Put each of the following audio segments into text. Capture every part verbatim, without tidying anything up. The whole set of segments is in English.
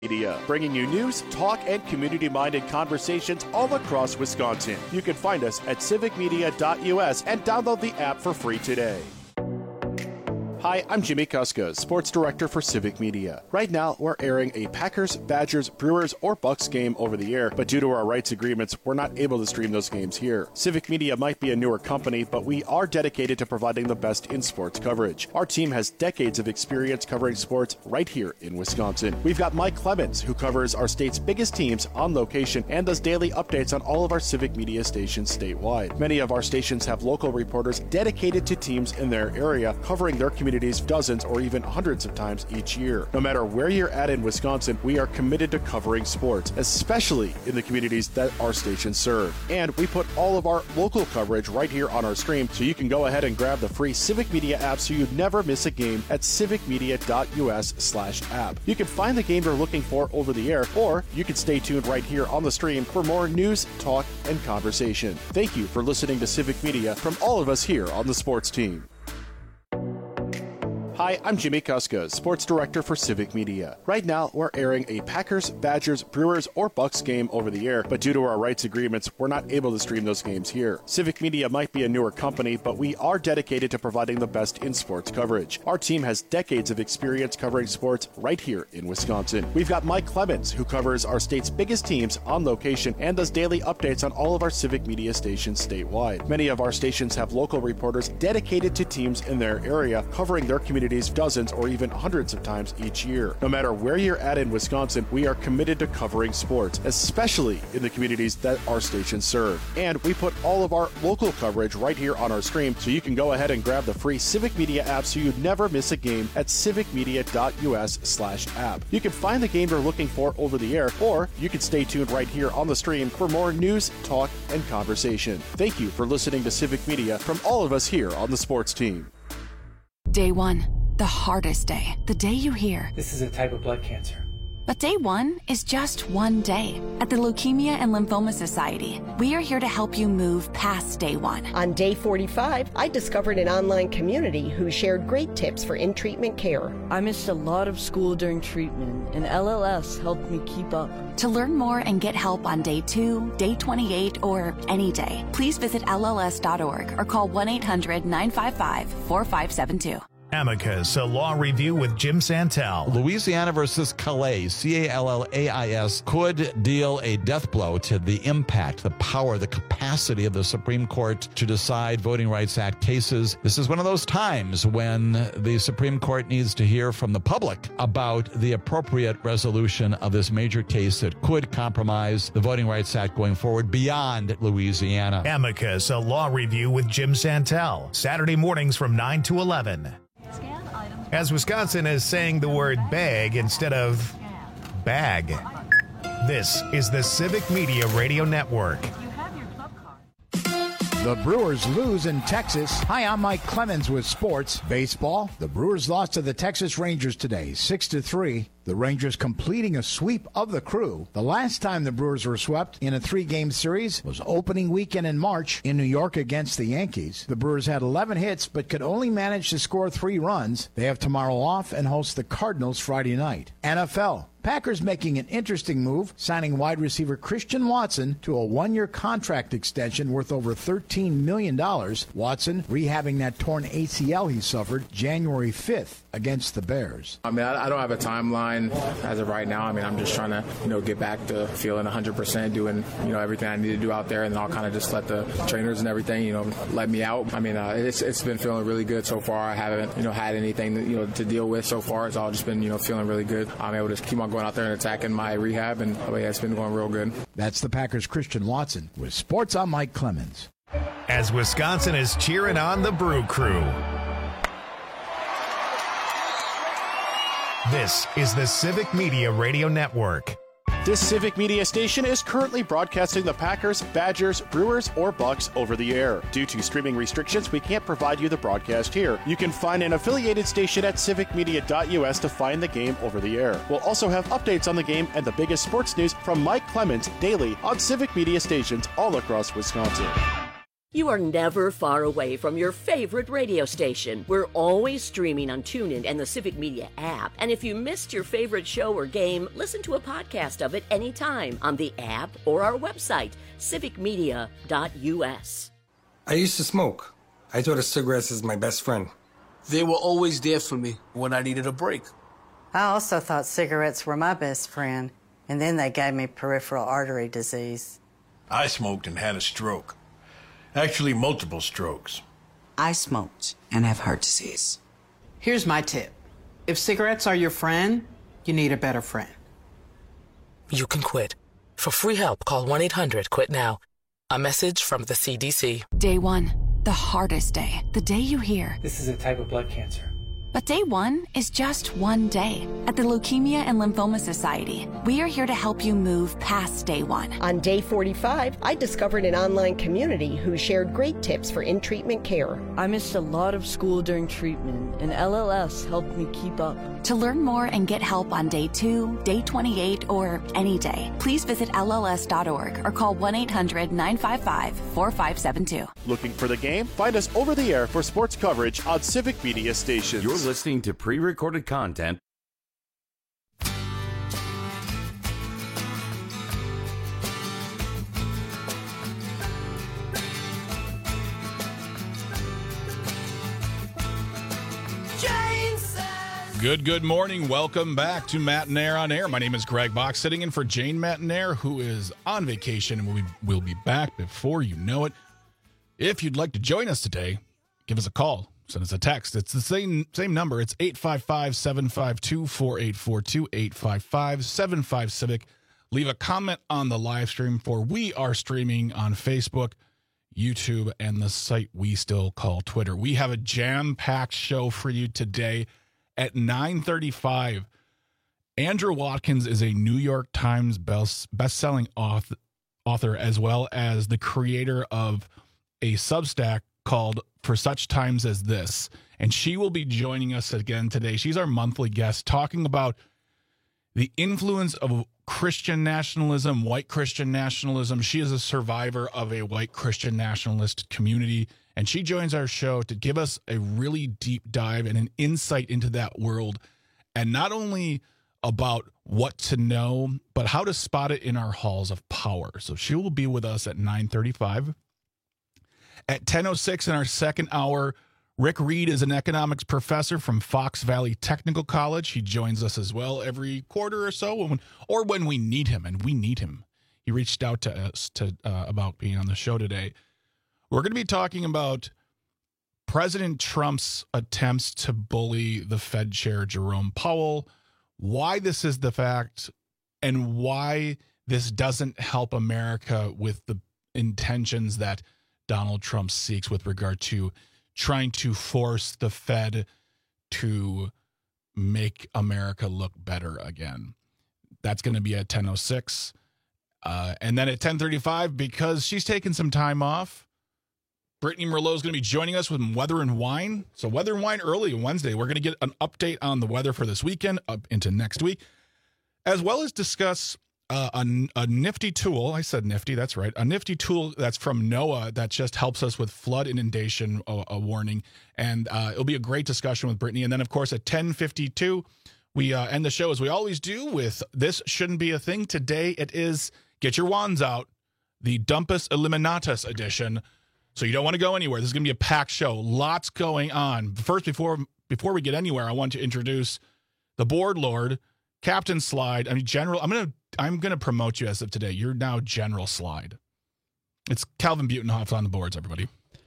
Media, bringing you news, talk, and community-minded conversations all across Wisconsin. You can find us at civic media dot U S and download the app for free today. Hi, I'm Jimmy Kuska, Sports Director for Civic Media. Right now, we're airing a Packers, Badgers, Brewers, or Bucks game over the air, but due to our rights agreements, we're not able to stream those games here. Civic Media might be a newer company, but we are dedicated to providing the best in sports coverage. Our team has decades of experience covering sports right here in Wisconsin. We've got Mike Clemens, who covers our state's biggest teams on location and does daily updates on all of our Civic Media stations statewide. Many of our stations have local reporters dedicated to teams in their area, covering their community dozens or even hundreds of times each year. No matter where you're at in Wisconsin, we are committed to covering sports, especially in the communities that our stations serve. And we put all of our local coverage right here on our stream, so you can go ahead and grab the free Civic Media app so you never miss a game at civic media dot U S slash app. You can find the game you're looking for over the air, or you can stay tuned right here on the stream for more news, talk, and conversation. Thank you for listening to Civic Media from all of us here on the sports team. Hi, I'm Jimmy Kuska, Sports Director for Civic Media. Right now, we're airing a Packers, Badgers, Brewers, or Bucks game over the air, but due to our rights agreements, we're not able to stream those games here. Civic Media might be a newer company, but we are dedicated to providing the best in sports coverage. Our team has decades of experience covering sports right here in Wisconsin. We've got Mike Clemens, who covers our state's biggest teams on location and does daily updates on all of our Civic Media stations statewide. Many of our stations have local reporters dedicated to teams in their area, covering their community dozens or even hundreds of times each year. No matter where you're at in Wisconsin, we are committed to covering sports, especially in the communities that our stations serve. And we put all of our local coverage right here on our stream, so you can go ahead and grab the free Civic Media app so you never miss a game at civic media dot U S slash app. You can find the game you're looking for over the air, or you can stay tuned right here on the stream for more news, talk, and conversation. Thank you for listening to Civic Media from all of us here on the sports team. Day one. The hardest day. The day you hear, "This is a type of blood cancer." But day one is just one day. At the Leukemia and Lymphoma Society, we are here to help you move past day one. On day forty-five, I discovered an online community who shared great tips for in-treatment care. I missed a lot of school during treatment, and L L S helped me keep up. To learn more and get help on day two, day twenty-eight, or any day, please visit L L S dot org or call one eight hundred nine five five four five seven two. Amicus, a law review with Jim Santel. Louisiana versus Calais, C A L L A I S, could deal a death blow to the impact, the power, the capacity of the Supreme Court to decide Voting Rights Act cases. This is one of those times when the Supreme Court needs to hear from the public about the appropriate resolution of this major case that could compromise the Voting Rights Act going forward beyond Louisiana. Amicus, a law review with Jim Santel. Saturday mornings from nine to eleven. As Wisconsin is saying the word bag instead of bag. This is the Civic Media Radio Network. The Brewers lose in Texas. Hi, I'm Mike Clemens with Sports. Baseball, the Brewers lost to the Texas Rangers today, six to three. The Rangers completing a sweep of the Crew. The last time the Brewers were swept in a three-game series was opening weekend in March in New York against the Yankees. The Brewers had eleven hits but could only manage to score three runs. They have tomorrow off and host the Cardinals Friday night. N F L. Packers making an interesting move, signing wide receiver Christian Watson to a one-year contract extension worth over thirteen million dollars. Watson rehabbing that torn A C L he suffered January fifth against the Bears. I mean, I, I don't have a timeline as of right now. I mean, I'm just trying to, you know, get back to feeling one hundred percent, doing, you know, everything I need to do out there, and then I'll kind of just let the trainers and everything, you know, let me out. I mean, uh, it's it's been feeling really good so far. I haven't, you know, had anything, that, you know, to deal with so far. It's all just been, you know, feeling really good. I'm able to keep on going out there and attacking my rehab, and oh yeah, it's been going real good. That's the Packers' Christian Watson. With Sports, I'm Mike Clemens. As Wisconsin is cheering on the Brew Crew. This is the Civic Media Radio Network. This Civic Media station is currently broadcasting the Packers, Badgers, Brewers, or Bucks over the air. Due to streaming restrictions, we can't provide you the broadcast here. You can find an affiliated station at civic media dot U S to find the game over the air. We'll also have updates on the game and the biggest sports news from Mike Clemens daily on Civic Media stations all across Wisconsin. You are never far away from your favorite radio station. We're always streaming on TuneIn and the Civic Media app. And if you missed your favorite show or game, listen to a podcast of it anytime on the app or our website, civic media dot u s. I used to smoke. I thought of cigarettes as my best friend. They were always there for me when I needed a break. I also thought cigarettes were my best friend, and then they gave me peripheral artery disease. I smoked and had a stroke. Actually, multiple strokes. I smoked and have heart disease. Here's my tip. If cigarettes are your friend, you need a better friend. You can quit. For free help, call one eight hundred quit now. A message from the C D C. Day one, the hardest day. The day you hear, this is a type of blood cancer. But day one is just one day. At the Leukemia and Lymphoma Society, we are here to help you move past day one. On day forty-five, I discovered an online community who shared great tips for in-treatment care. I missed a lot of school during treatment, and L L S helped me keep up. To learn more and get help on day two, day twenty-eight, or any day, please visit L L S dot org or call one eight hundred nine five five four five seven two. Looking for the game? Find us over the air for sports coverage on Civic Media stations. You're listening to pre-recorded content. Good, good morning. Welcome back to Matt and Air on Air. My name is Greg Bach, sitting in for Jane Mattinair, who is on vacation, and we will be back before you know it. If you'd like to join us today, give us a call. Send us a text. It's the same same number. It's eight five five, seven five two, four eight four two, eight five five, seven five Civic. Leave a comment on the live stream, for we are streaming on Facebook, YouTube, and the site we still call Twitter. We have a jam-packed show for you today at nine thirty-five. Andrew Watkins is a New York Times best-selling author, author as well as the creator of a Substack called For Such Times as This, and she will be joining us again today. She's our monthly guest, talking about the influence of Christian nationalism, white Christian nationalism. She is a survivor of a white Christian nationalist community, and she joins our show to give us a really deep dive and an insight into that world, and not only about what to know, but how to spot it in our halls of power. So she will be with us at nine thirty-five. At ten oh six in our second hour, Rick Reed is an economics professor from Fox Valley Technical College. He joins us as well every quarter or so, when, or when we need him, and we need him. He reached out to us to uh, about being on the show today. We're going to be talking about President Trump's attempts to bully the Fed chair, Jerome Powell, why this is the fact, and why this doesn't help America with the intentions that Donald Trump seeks with regard to trying to force the Fed to make America look better again. That's going to be at ten oh six. Uh, and then at ten thirty-five, because she's taking some time off, Brittany Merlot is going to be joining us with Weather and Wine. So Weather and Wine early on Wednesday. We're going to get an update on the weather for this weekend up into next week, as well as discuss Uh, a, a nifty tool. I said nifty, that's right. A nifty tool that's from NOAA that just helps us with flood inundation a, a warning. And uh, it'll be a great discussion with Brittany. And then, of course, at ten fifty-two, we uh, end the show as we always do with This Shouldn't Be a Thing. Today it is Get Your Wands Out, the Dumpus Eliminatus edition. So you don't want to go anywhere. This is going to be a packed show. Lots going on. First, before before we get anywhere, I want to introduce the board lord, Captain Slide. I mean, General, I'm going to I'm going to promote you as of today. You're now General Slide. It's Calvin Butenhoff on the boards, everybody.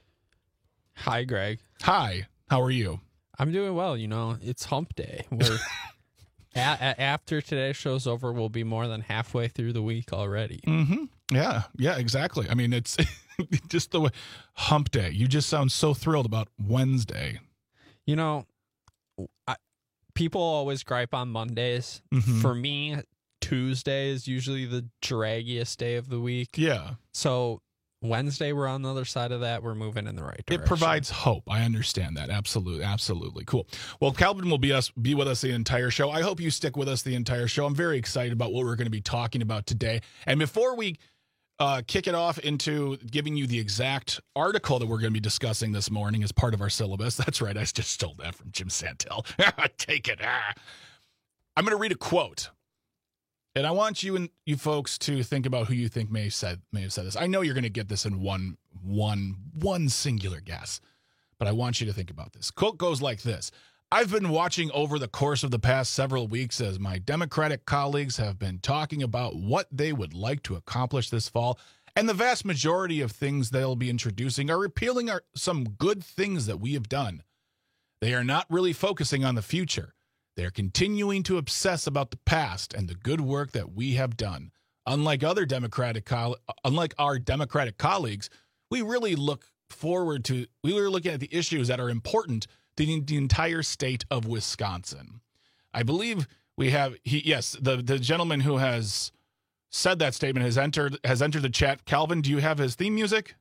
Hi, Greg. Hi. How are you? I'm doing well. You know, it's hump day. We're a- a- after today's show's over, we'll be more than halfway through the week already. Mm-hmm. Yeah. Yeah, exactly. I mean, it's just the way hump day. You just sound so thrilled about Wednesday. You know, I, people always gripe on Mondays. Mm-hmm. For me, Tuesday is usually the draggiest day of the week. Yeah. So Wednesday, we're on the other side of that. We're moving in the right direction. It provides hope. I understand that. Absolutely. Absolutely. Cool. Well, Calvin will be us be with us the entire show. I hope you stick with us the entire show. I'm very excited about what we're going to be talking about today. And before we uh, kick it off into giving you the exact article that we're going to be discussing this morning as part of our syllabus. That's right. I just stole that from Jim Santel. Take it. Ah. I'm going to read a quote. And I want you and you folks to think about who you think may have said may have said this. I know you're going to get this in one one one singular guess, but I want you to think about this. Quote goes like this: I've been watching over the course of the past several weeks as my Democratic colleagues have been talking about what they would like to accomplish this fall, and the vast majority of things they'll be introducing are repealing our, some good things that we have done. They are not really focusing on the future. They are continuing to obsess about the past and the good work that we have done. Unlike other Democratic, coll- unlike our Democratic colleagues, we really look forward to. We are looking at the issues that are important to the, the entire state of Wisconsin. I believe we have. He yes, the the gentleman who has said that statement has entered has entered the chat. Calvin, do you have his theme music?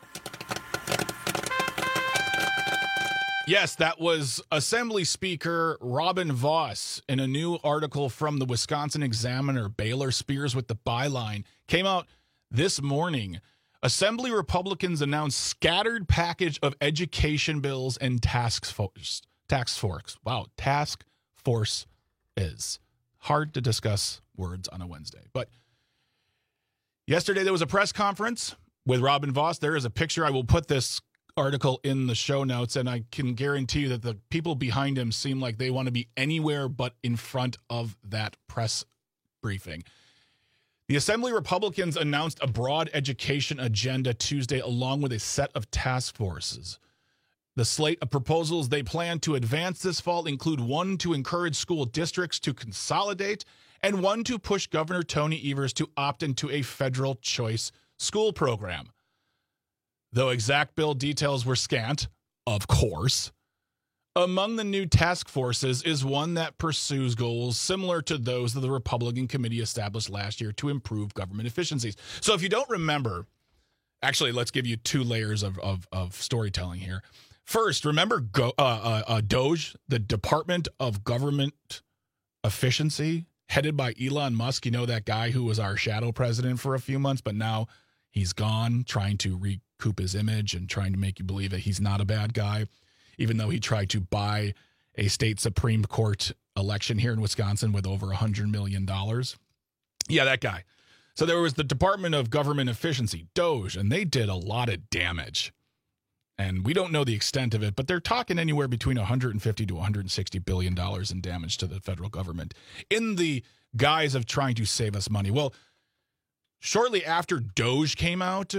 Yes, that was Assembly Speaker Robin Vos in a new article from the Wisconsin Examiner. Baylor Spears with the byline came out this morning. Assembly Republicans announced scattered package of education bills and task force. Task force. Wow, task force is hard to discuss words on a Wednesday. But yesterday there was a press conference with Robin Vos. There is a picture. I will put this article in the show notes, and I can guarantee you that the people behind him seem like they want to be anywhere but in front of that press briefing. The Assembly Republicans announced a broad education agenda Tuesday, along with a set of task forces. The slate of proposals they plan to advance this fall include one to encourage school districts to consolidate and one to push Governor Tony Evers to opt into a federal choice school program. Though exact bill details were scant, of course, among the new task forces is one that pursues goals similar to those that the Republican committee established last year to improve government efficiencies. So if you don't remember, actually, let's give you two layers of, of, of storytelling here. First, remember Go, uh, uh, uh, DOGE, the Department of Government Efficiency, headed by Elon Musk. You know, that guy who was our shadow president for a few months, but now he's gone, trying to recoup his image and trying to make you believe that he's not a bad guy, even though he tried to buy a state Supreme Court election here in Wisconsin with over one hundred million dollars. Yeah, that guy. So there was the Department of Government Efficiency, DOGE, and they did a lot of damage. And we don't know the extent of it, but they're talking anywhere between one hundred fifty to one hundred sixty billion dollars in damage to the federal government in the guise of trying to save us money. Well, shortly after DOGE came out,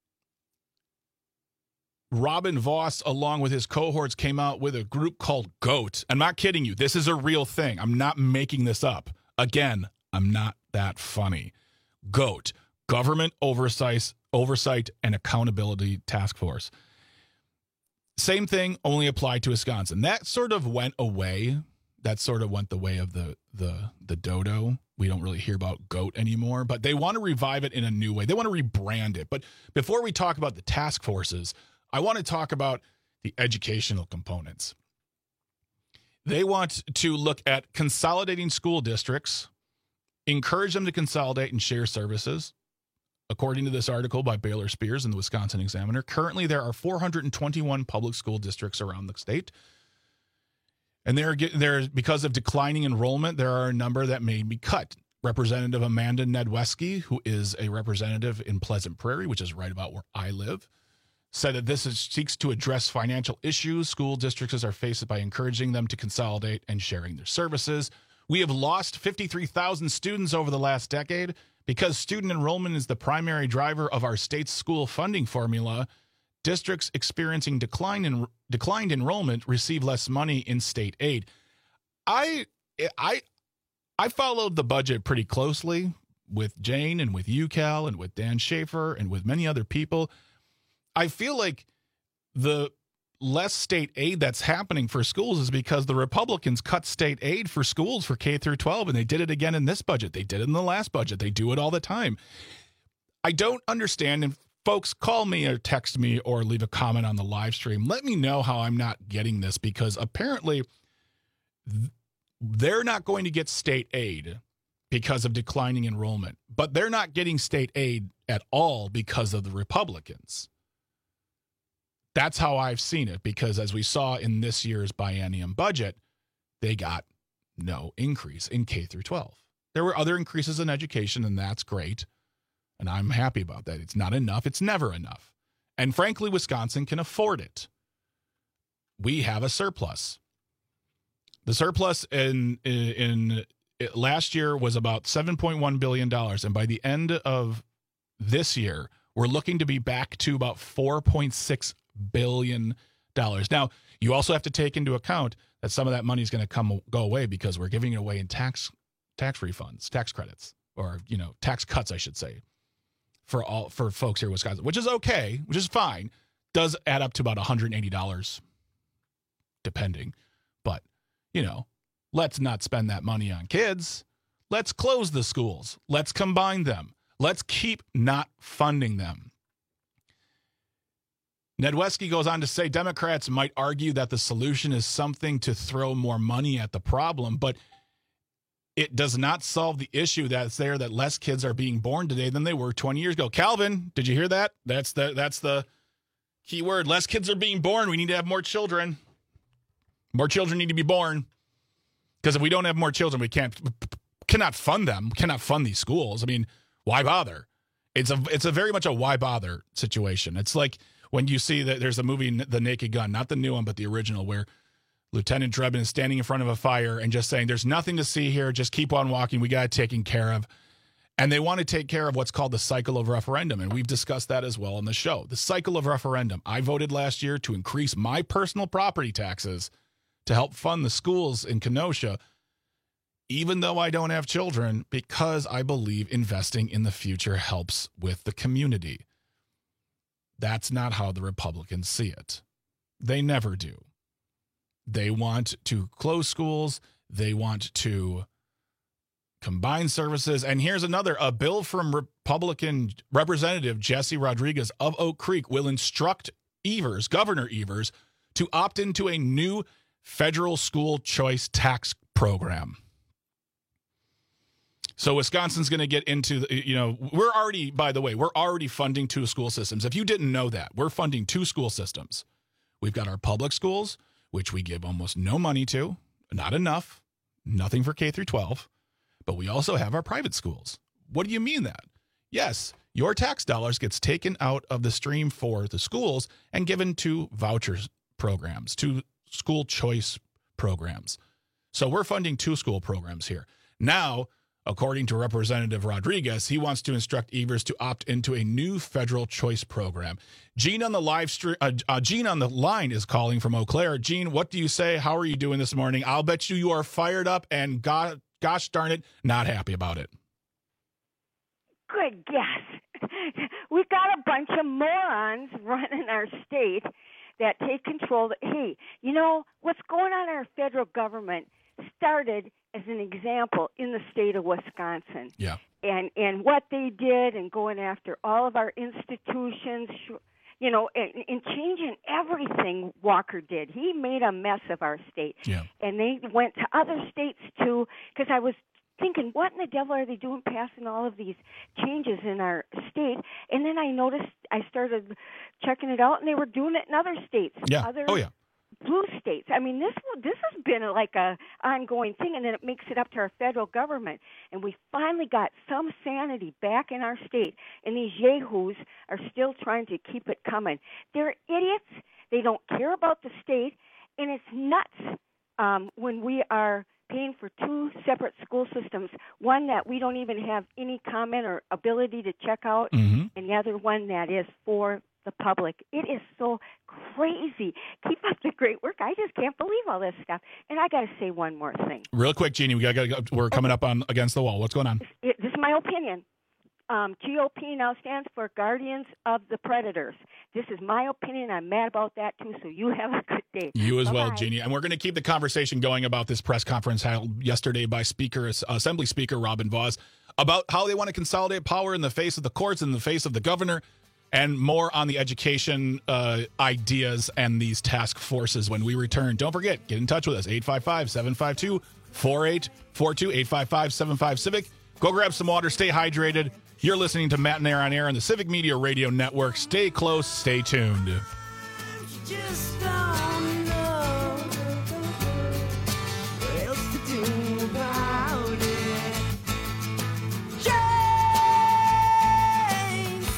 Robin Vos, along with his cohorts, came out with a group called GOAT. I'm not kidding you. This is a real thing. I'm not making this up. Again, I'm not that funny. GOAT, Government Oversight, Oversight and Accountability Task Force. Same thing, only applied to Wisconsin. That sort of went away. That sort of went the way of the the the dodo. We don't really hear about GOAT anymore, but they want to revive it in a new way. They want to rebrand it. But before we talk about the task forces, I want to talk about the educational components. They want to look at consolidating school districts, encourage them to consolidate and share services. According to this article by Baylor Spears in the Wisconsin Examiner, currently there are four hundred twenty-one public school districts around the state. And there, there, because of declining enrollment, there are a number that may be cut. Representative Amanda Nedweski, who is a representative in Pleasant Prairie, which is right about where I live, said that this is, seeks to address financial issues school districts are faced by encouraging them to consolidate and sharing their services. We have lost fifty-three thousand students over the last decade because student enrollment is the primary driver of our state's school funding formula. Districts experiencing decline in declined enrollment receive less money in state aid. I I I followed the budget pretty closely with Jane and with you, Cal, and with Dan Schaefer and with many other people. I feel like the less state aid that's happening for schools is because the Republicans cut state aid for schools for K through twelve, and they did it again in this budget. They did it in the last budget. They do it all the time. I don't understand, and folks, call me or text me or leave a comment on the live stream. Let me know how I'm not getting this, because apparently th- they're not going to get state aid because of declining enrollment, but they're not getting state aid at all because of the Republicans. That's how I've seen it, because as we saw in this year's biennium budget, they got no increase in K through twelve. There were other increases in education, and that's great, and I'm happy about that. It's not enough. It's never enough. And frankly, Wisconsin can afford it. We have a surplus. The surplus in in, in it, last year was about seven point one billion dollars, and by the end of this year, we're looking to be back to about four point six billion dollars. Now, you also have to take into account that some of that money is going to come go away because we're giving it away in tax tax refunds, tax credits, or you know, tax cuts, I should say, for all for folks here in Wisconsin, which is okay, which is fine. Does add up to about one hundred eighty dollars, depending. But you know, let's not spend that money on kids. Let's close the schools. Let's combine them. Let's keep not funding them. Nedwesky goes on to say Democrats might argue that the solution is something to throw more money at the problem, but it does not solve the issue that's there, that less kids are being born today than they were twenty years ago. Calvin, did you hear that? That's the, that's the key word. Less kids are being born. We need to have more children. More children need to be born. Because if we don't have more children, we can't cannot fund them, cannot fund these schools. I mean, why bother? It's a it's a very much a why bother situation. It's like when you see that there's a movie, The Naked Gun, not the new one, but the original, where Lieutenant Drebin is standing in front of a fire and just saying, there's nothing to see here. Just keep on walking. We got it taken care of. And they want to take care of what's called the cycle of referendum. And we've discussed that as well on the show. The cycle of referendum. I voted last year to increase my personal property taxes to help fund the schools in Kenosha, even though I don't have children, because I believe investing in the future helps with the community. That's not how the Republicans see it. They never do. They want to close schools. They want to combine services. And here's another, a bill from Republican Representative Jesse Rodriguez of Oak Creek will instruct Evers, Governor Evers, to opt into a new federal school choice tax program. So Wisconsin's going to get into, the, you know, we're already, by the way, we're already funding two school systems. If you didn't know that, we're funding two school systems. We've got our public schools, which we give almost no money to, not enough, nothing for K through twelve, but we also have our private schools. What do you mean that? Yes, your tax dollars gets taken out of the stream for the schools and given to vouchers programs, to school choice programs. So we're funding two school programs here. Now, according to Representative Rodriguez, he wants to instruct Evers to opt into a new federal choice program. Gene on the live stream, uh, uh, Gene on the line is calling from Eau Claire. Gene, what do you say? How are you doing this morning? I'll bet you you are fired up and God, gosh darn it, not happy about it. Good guess. We've got a bunch of morons running our state that take control. Hey, you know, what's going on in our federal government started as an example in the state of Wisconsin. Yeah. And and what they did and going after all of our institutions, you know, and, and changing everything Walker did. He made a mess of our state. Yeah. And they went to other states too, because I was thinking, what in the devil are they doing passing all of these changes in our state? And then I noticed, I started checking it out, and they were doing it in other states. Yeah. Other oh, yeah. blue states. I mean, this this has been like a ongoing thing, and then it makes it up to our federal government. And we finally got some sanity back in our state, and these yahoos are still trying to keep it coming. They're idiots. They don't care about the state, and it's nuts um, when we are paying for two separate school systems, one that we don't even have any comment or ability to check out, mm-hmm. and the other one that is for the public. It is so crazy. Keep up the great work. I just can't believe all this stuff. And I got to say one more thing. Real quick, Jeannie, we got to we're coming up on against the wall. What's going on? It, this is my opinion. Um, G O P now stands for Guardians of the Predators. This is my opinion. I'm mad about that, too, so you have a good day. You as Bye-bye. well, Jeannie. And we're going to keep the conversation going about this press conference held yesterday by Speaker, Assembly Speaker Robin Vos about how they want to consolidate power in the face of the courts, in the face of the governor, and more on the education uh, ideas and these task forces when we return. Don't forget, get in touch with us, eight five five, seven five two, four eight four two, eight five five, seven five, CIVIC. Go grab some water. Stay hydrated. You're listening to Matt and Air on Air on the Civic Media Radio Network. Stay close. Stay tuned. Just don't know what else to do about it. Jason.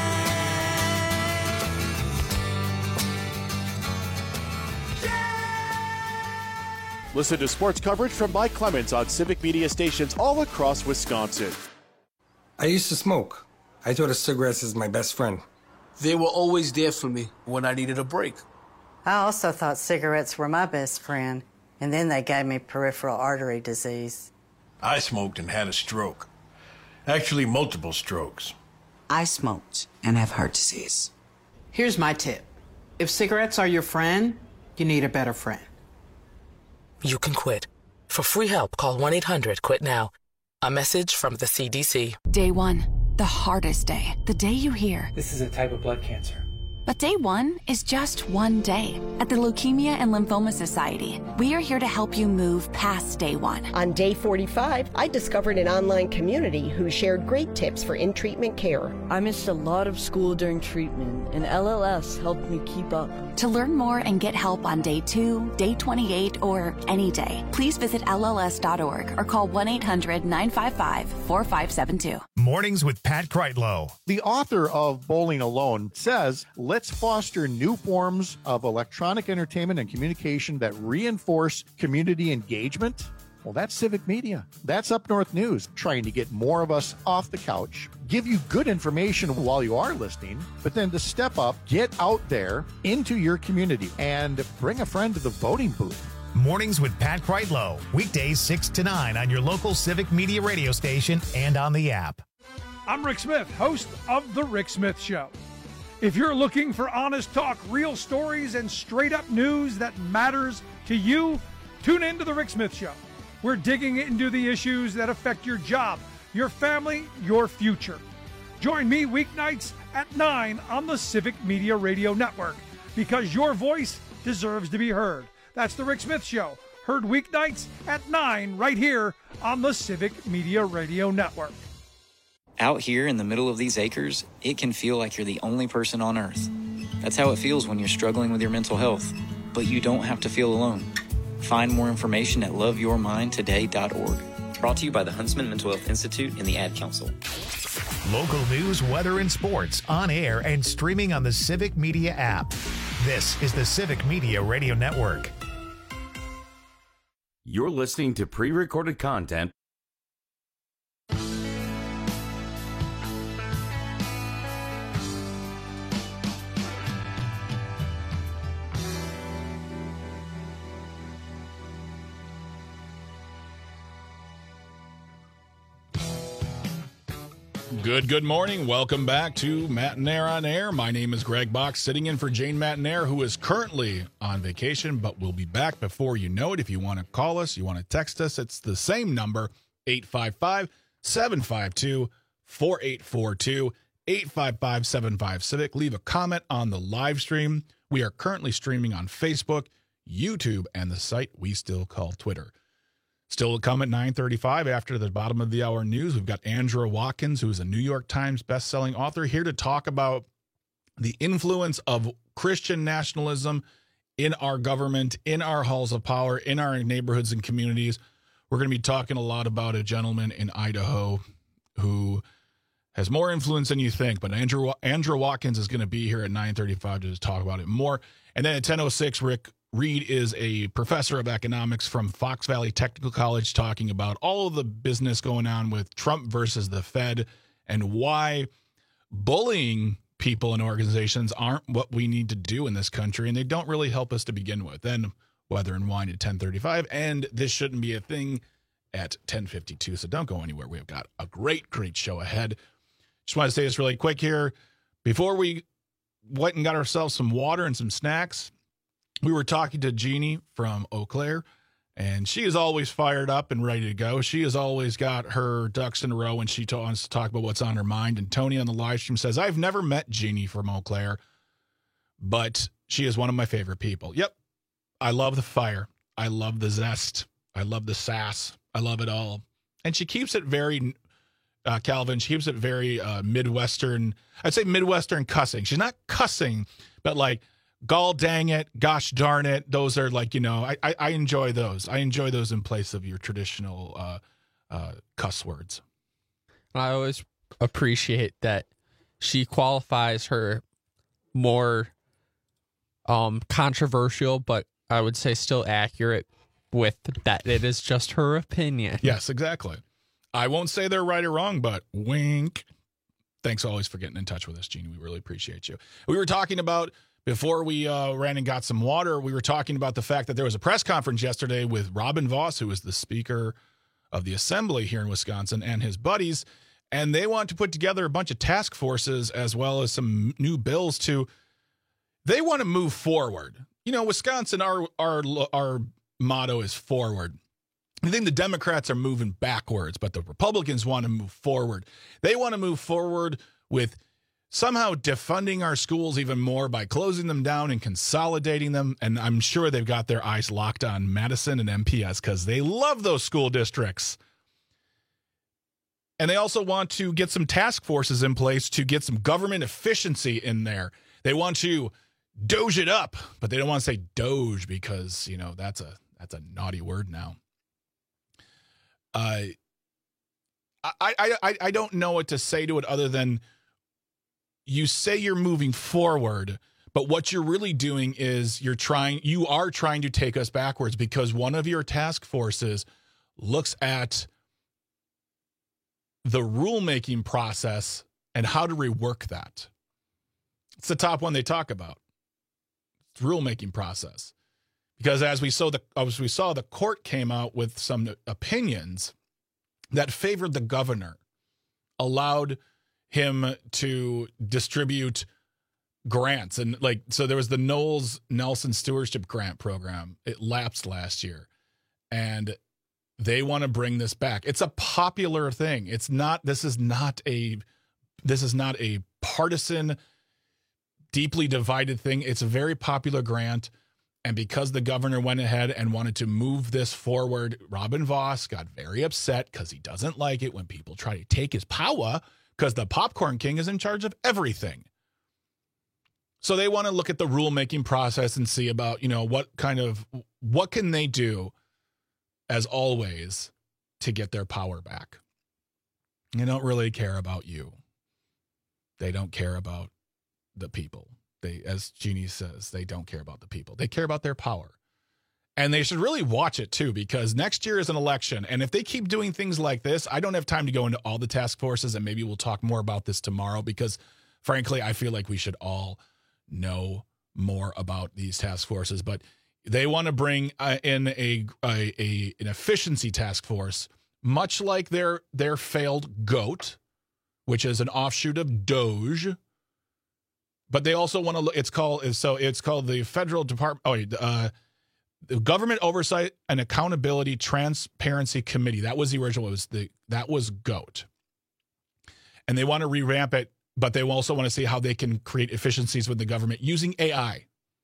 Listen to sports coverage from Mike Clemens on Civic Media stations all across Wisconsin. I used to smoke. I thought of cigarettes as my best friend. They were always there for me when I needed a break. I also thought cigarettes were my best friend, and then they gave me peripheral artery disease. I smoked and had a stroke. Actually, multiple strokes. I smoked and have heart disease. Here's my tip. If cigarettes are your friend, you need a better friend. You can quit. For free help, call one eight hundred quit now. A message from the C D C. Day one, the hardest day. The day you hear, this is a type of blood cancer. But day one is just one day. At the Leukemia and Lymphoma Society, we are here to help you move past day one. On day forty-five, I discovered an online community who shared great tips for in-treatment care. I missed a lot of school during treatment, and L L S helped me keep up. To learn more and get help on day two, day twenty-eight, or any day, please visit L L S dot org or call one eight hundred nine five five four five seven two. Mornings with Pat Kreitlow. The author of Bowling Alone says, let's foster new forms of electronic entertainment and communication that reinforce community engagement. Well, that's Civic Media. That's Up North News, trying to get more of us off the couch, give you good information while you are listening, but then to step up, get out there into your community and bring a friend to the voting booth. Mornings with Pat Kreitlow. Weekdays six to nine on your local Civic Media radio station and on the app. I'm Rick Smith, host of The Rick Smith Show. If you're looking for honest talk, real stories, and straight-up news that matters to you, tune in to The Rick Smith Show. We're digging into the issues that affect your job, your family, your future. Join me weeknights at nine on the Civic Media Radio Network, because your voice deserves to be heard. That's The Rick Smith Show, heard weeknights at nine right here on the Civic Media Radio Network. Out here in the middle of these acres, it can feel like you're the only person on Earth. That's how it feels when you're struggling with your mental health. But you don't have to feel alone. Find more information at love your mind today dot org. Brought to you by the Huntsman Mental Health Institute and the Ad Council. Local news, weather, and sports on air and streaming on the Civic Media app. This is the Civic Media Radio Network. You're listening to pre-recorded content. Good, good morning. Welcome back to Matt and Air on Air. My name is Greg Box, sitting in for Jane Matt and Air, who is currently on vacation, but will be back before you know it. If you want to call us, you want to text us, it's the same number, eight five five, seven five two, four eight four two, eight five five, seven five Civic. Leave a comment on the live stream. We are currently streaming on Facebook, YouTube, and the site we still call Twitter. Still to come at nine thirty-five after the bottom of the hour news. We've got Andrew Watkins, who is a New York Times bestselling author, here to talk about the influence of Christian nationalism in our government, in our halls of power, in our neighborhoods and communities. We're going to be talking a lot about a gentleman in Idaho who has more influence than you think, but Andrew Andrew Watkins is going to be here at nine thirty-five to talk about it more. And then at ten oh six, Rick Reed is a professor of economics from Fox Valley Technical College, talking about all of the business going on with Trump versus the Fed and why bullying people and organizations aren't what we need to do in this country, and they don't really help us to begin with. Then Weather and Wine at ten thirty-five, and this shouldn't be a thing at ten fifty-two, so don't go anywhere. We've got a great, great show ahead. Just want to say this really quick here. Before we went and got ourselves some water and some snacks, we were talking to Jeannie from Eau Claire, and she is always fired up and ready to go. She has always got her ducks in a row when she wants to talk about what's on her mind. And Tony on the live stream says, I've never met Jeannie from Eau Claire, but she is one of my favorite people. Yep. I love the fire. I love the zest. I love the sass. I love it all. And she keeps it very uh, Calvin. She keeps it very uh, Midwestern. I'd say Midwestern cussing. She's not cussing, but like, gall dang it, gosh darn it. Those are like, you know, I, I, I enjoy those. I enjoy those in place of your traditional uh, uh, cuss words. I always appreciate that she qualifies her more um, controversial, but I would say still accurate with that it is just her opinion. Yes, exactly. I won't say they're right or wrong, but wink. Thanks always for getting in touch with us, Gene. We really appreciate you. We were talking about, before we uh, ran and got some water, we were talking about the fact that there was a press conference yesterday with Robin Vos, who is the Speaker of the Assembly here in Wisconsin, and his buddies, and they want to put together a bunch of task forces as well as some new bills to, they want to move forward. You know, Wisconsin, our our our motto is forward. I think the Democrats are moving backwards, but the Republicans want to move forward. They want to move forward with somehow defunding our schools even more by closing them down and consolidating them. And I'm sure they've got their eyes locked on Madison and M P S because they love those school districts. And they also want to get some task forces in place to get some government efficiency in there. They want to doge it up, but they don't want to say doge because, you know, that's a that's a naughty word now. Uh, I, I, I, I don't know what to say to it other than you say you're moving forward, but what you're really doing is you're trying, you are trying to take us backwards because one of your task forces looks at the rulemaking process and how to rework that. It's the top one they talk about. It's the rulemaking process. Because as we saw, the as we saw, the court came out with some opinions that favored the governor, allowed him to distribute grants. And like, so there was the Knowles Nelson Stewardship Grant Program. It lapsed last year. And they want to bring this back. It's a popular thing. It's not, this is not a, this is not a partisan, deeply divided thing. It's a very popular grant. And because the governor went ahead and wanted to move this forward, Robin Vos got very upset because he doesn't like it when people try to take his power because the popcorn king is in charge of everything. So they want to look at the rulemaking process and see about, you know, what kind of, what can they do as always to get their power back. They don't really care about you. They don't care about the people. They, as Jeannie says, they don't care about the people. They care about their power. And they should really watch it, too, because next year is an election. And if they keep doing things like this, I don't have time to go into all the task forces, and maybe we'll talk more about this tomorrow because, frankly, I feel like we should all know more about these task forces. But they want to bring uh, in a, a, a an efficiency task force, much like their, their failed GOAT, which is an offshoot of DOGE. But they also want to look, it's called, so it's called the Federal Department, oh, uh, the Government Oversight and Accountability Transparency Committee. That was the original, it was the, that was GOAT. And they want to revamp it, but they also want to see how they can create efficiencies with the government using A I.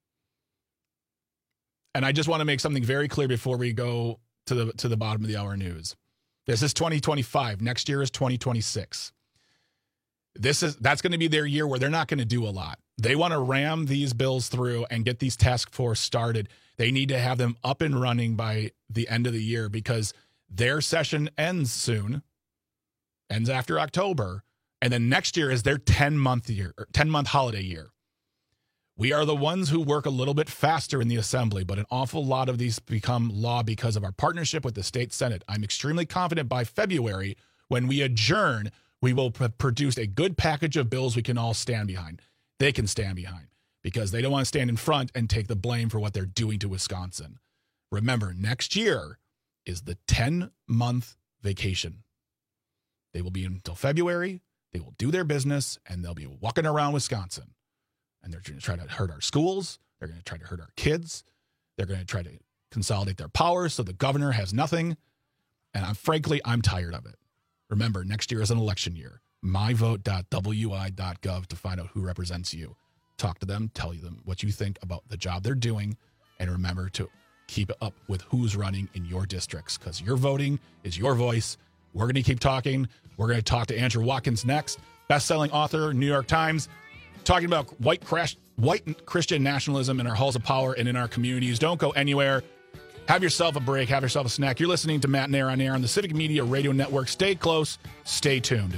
And I just want to make something very clear before we go to the, to the bottom of the hour news. This is twenty twenty-five. Next year is twenty twenty-six. This is that's going to be their year where they're not going to do a lot. They want to ram these bills through and get these task force started. They need to have them up and running by the end of the year because their session ends soon, ends after October, and then next year is their ten-month year, ten-month holiday year. We are the ones who work a little bit faster in the assembly, but an awful lot of these become law because of our partnership with the state Senate. I'm extremely confident by February, when we adjourn, we will p- produce a good package of bills we can all stand behind. They can stand behind because they don't want to stand in front and take the blame for what they're doing to Wisconsin. Remember, next year is the ten-month vacation. They will be until February. They will do their business, and they'll be walking around Wisconsin. And they're going to try to hurt our schools. They're going to try to hurt our kids. They're going to try to consolidate their power so the governor has nothing. And I'm, frankly, I'm tired of it. Remember, next year is an election year. my vote dot w i dot gov to find out who represents you. Talk to them, tell them what you think about the job they're doing, and remember to keep up with who's running in your districts because your voting is your voice, We're going to keep talking. We're going to talk to Andrew Watkins next, best-selling author, New York Times, talking about white crash, white Christian nationalism in our halls of power and in our communities. Don't go anywhere. Have yourself a break. Have yourself a snack. You're listening to Matt Nair on Air on the Civic Media Radio Network. Stay close. Stay tuned.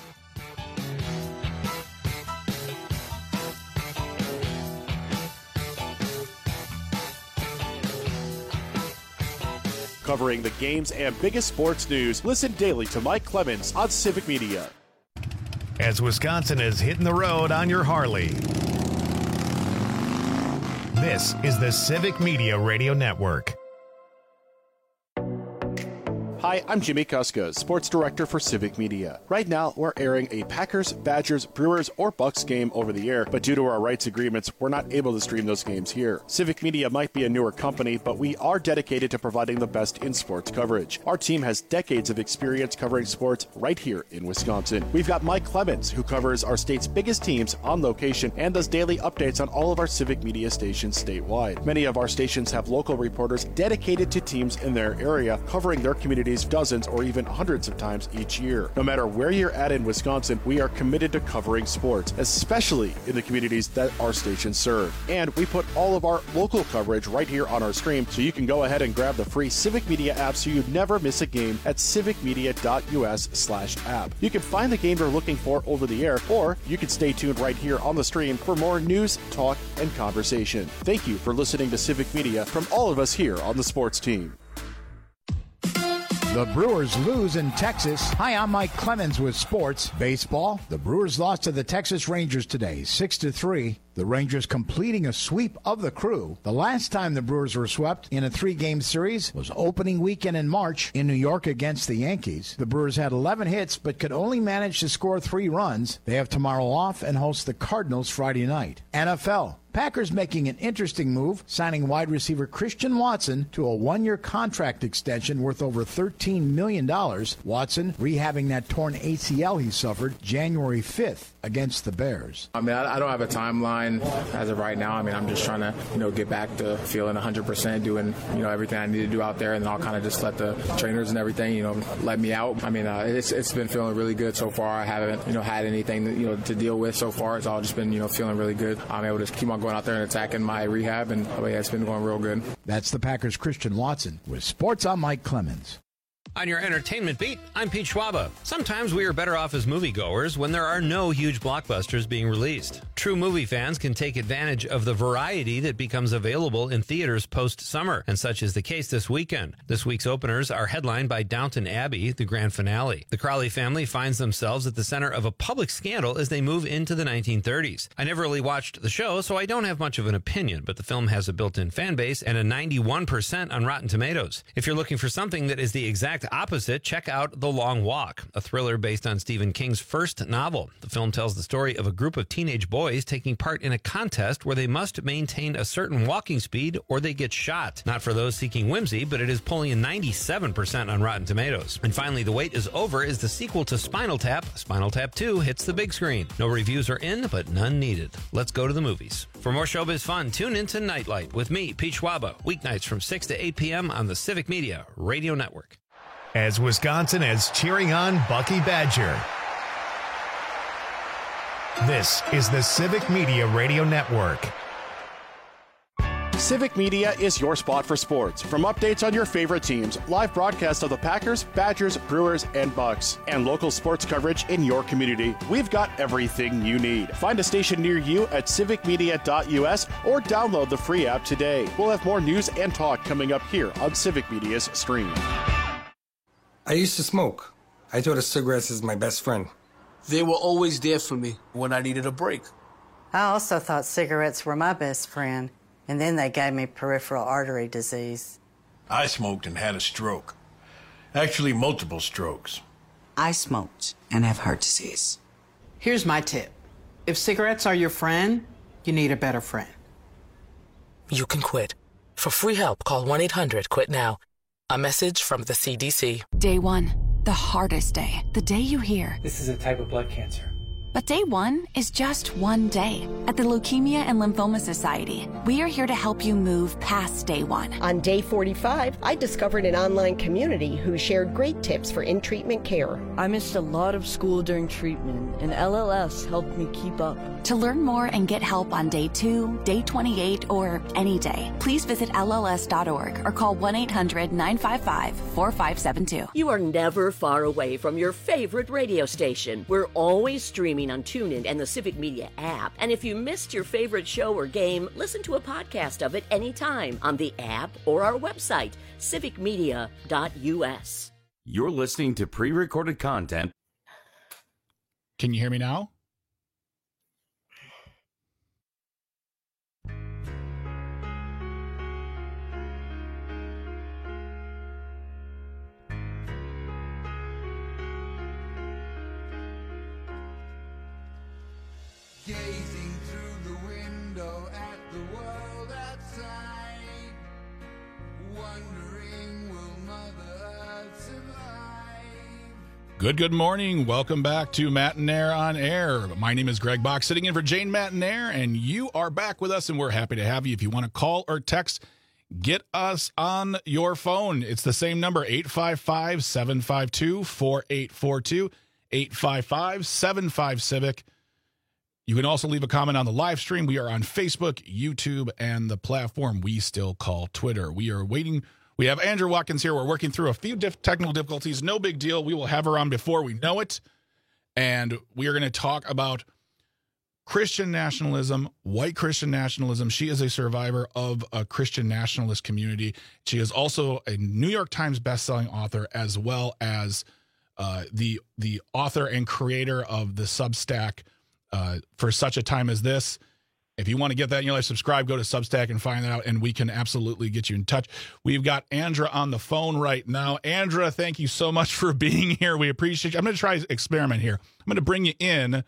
Covering the games and biggest sports news, listen daily to Mike Clemens on Civic Media. As Wisconsin is hitting the road on your Harley, this is the Civic Media Radio Network. Hi, I'm Jimmy Kuska, Sports Director for Civic Media. Right now, we're airing a Packers, Badgers, Brewers, or Bucks game over the air, but due to our rights agreements, we're not able to stream those games here. Civic Media might be a newer company, but we are dedicated to providing the best in sports coverage. Our team has decades of experience covering sports right here in Wisconsin. We've got Mike Clemens, who covers our state's biggest teams on location and does daily updates on all of our Civic Media stations statewide. Many of our stations have local reporters dedicated to teams in their area, covering their communities dozens or even hundreds of times each year. No matter where you're at in Wisconsin, we are committed to covering sports, especially in the communities that our stations serve. And we put all of our local coverage right here on our stream, so you can go ahead and grab the free Civic Media app so you never miss a game at civicmedia.us slash app. You can find the game you're looking for over the air, or you can stay tuned right here on the stream for more news, talk, and conversation. Thank you for listening to Civic Media from all of us here on the sports team. The Brewers lose in Texas. Hi, I'm Mike Clemens with Sports Baseball. The Brewers lost to the Texas Rangers today, six to three. The Rangers completing a sweep of the Crew. The last time the Brewers were swept in a three-game series was opening weekend in March in New York against the Yankees. The Brewers had eleven hits but could only manage to score three runs. They have tomorrow off and host the Cardinals Friday night. N F L. Packers making an interesting move, signing wide receiver Christian Watson to a one-year contract extension worth over thirteen million dollars. Watson rehabbing that torn A C L he suffered January fifth against the Bears. I mean, I, I don't have a timeline as of right now. I mean, I'm just trying to, you know, get back to feeling one hundred percent, doing, you know, everything I need to do out there, and then I'll kind of just let the trainers and everything, you know, let me out. I mean, uh, it's it's been feeling really good so far. I haven't, you know, had anything, that, you know, to deal with so far. It's all just been, you know, feeling really good. I'm able to keep on going out there and attacking my rehab, and oh yeah, it's been going real good. That's the Packers' Christian Watson. With Sports, I'm Mike Clemens. On your entertainment beat, I'm Pete Schwaba. Sometimes we are better off as moviegoers when there are no huge blockbusters being released. True movie fans can take advantage of the variety that becomes available in theaters post-summer, and such is the case this weekend. This week's openers are headlined by Downton Abbey, the grand finale. The Crowley family finds themselves at the center of a public scandal as they move into the nineteen thirties. I never really watched the show, so I don't have much of an opinion, but the film has a built-in fan base and a ninety-one percent on Rotten Tomatoes. If you're looking for something that is the exact opposite, check out The Long Walk, a thriller based on Stephen King's first novel. The film tells the story of a group of teenage boys taking part in a contest where they must maintain a certain walking speed or they get shot. Not for those seeking whimsy, but it is pulling a ninety-seven percent on Rotten Tomatoes. And finally, The Wait is Over is the sequel to Spinal Tap. Spinal Tap two hits the big screen. No reviews are in, but none needed. Let's go to the movies. For more showbiz fun, tune into Nightlight with me, Pete Schwaba, weeknights from six to eight p.m. on the Civic Media Radio Network. As Wisconsin is cheering on Bucky Badger, this is the Civic Media Radio Network. Civic Media is your spot for sports. From updates on your favorite teams, live broadcast of the Packers, Badgers, Brewers, and Bucks, and local sports coverage in your community, we've got everything you need. Find a station near you at civic media dot u s or download the free app today. We'll have more news and talk coming up here on Civic Media's stream. I used to smoke. I thought of cigarettes as my best friend. They were always there for me when I needed a break. I also thought cigarettes were my best friend, and then they gave me peripheral artery disease. I smoked and had a stroke. Actually, multiple strokes. I smoked and have heart disease. Here's my tip. If cigarettes are your friend, you need a better friend. You can quit. For free help, call one eight hundred quit now. A message from the C D C. Day one, the hardest day. The day you hear, this is a type of blood cancer. But day one is just one day. At the Leukemia and Lymphoma Society, we are here to help you move past day one. On day forty-five, I discovered an online community who shared great tips for in-treatment care. I missed a lot of school during treatment, and L L S helped me keep up. To learn more and get help on day two, day twenty-eight, or any day, please visit L L S dot org or call one eight hundred nine five five four five seven two. You are never far away from your favorite radio station. We're always streaming on TuneIn and the Civic Media app. And if you missed your favorite show or game, listen to a podcast of it anytime on the app or our website, civic media dot U S. You're listening to pre-recorded content. Can you hear me now? Gazing through the window at the world outside, wondering will Mother Earth survive? Good, good morning. Welcome back to Matt and Nair on Air. My name is Greg Box, sitting in for Jane Matt and Nair, and you are back with us, and we're happy to have you. If you want to call or text, get us on your phone. It's the same number, eight five five, seven five two, four eight four two, eight five five, seven five, Civic. You can also leave a comment on the live stream. We are on Facebook, YouTube, and the platform we still call Twitter. We are waiting. We have Andrew Watkins here. We're working through a few diff- technical difficulties. No big deal. We will have her on before we know it. And we are going to talk about Christian nationalism, white Christian nationalism. She is a survivor of a Christian nationalist community. She is also a New York Times bestselling author, as well as uh, the the author and creator of the Substack Uh, for such a time as this. If you want to get that in your life, subscribe, go to Substack and find that out, and we can absolutely get you in touch. We've got Andra on the phone right now. Andra, thank you so much for being here. We appreciate you. I'm going to try an experiment here. I'm going to bring you in,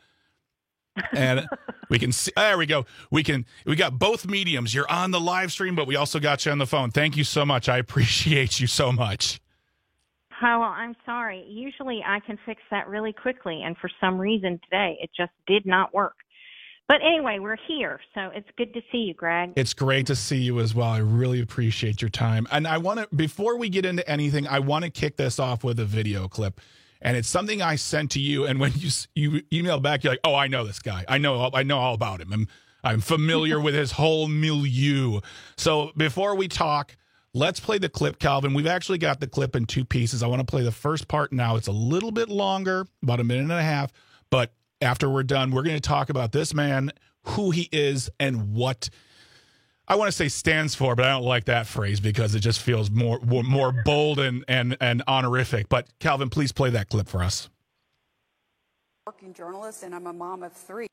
and we can see. There we go. We can. We got both mediums. You're on the live stream, but we also got you on the phone. Thank you so much. I appreciate you so much. Oh, well, I'm sorry. Usually I can fix that really quickly, and for some reason today it just did not work. But anyway, we're here, so it's good to see you, Greg. It's great to see you as well. I really appreciate your time. And I want to, before we get into anything, I want to kick this off with a video clip. And it's something I sent to you, and when you you email back, you're like, "Oh, I know this guy. I know I know all about him. I'm I'm familiar with his whole milieu." So before we talk, let's play the clip, Calvin. We've actually got the clip in two pieces. I want to play the first part now. It's a little bit longer, about a minute and a half. But after we're done, we're going to talk about this man, who he is, and what I want to say stands for, but I don't like that phrase because it just feels more more bold and, and, and honorific. But Calvin, please play that clip for us. Working journalist, and I'm a mom of three.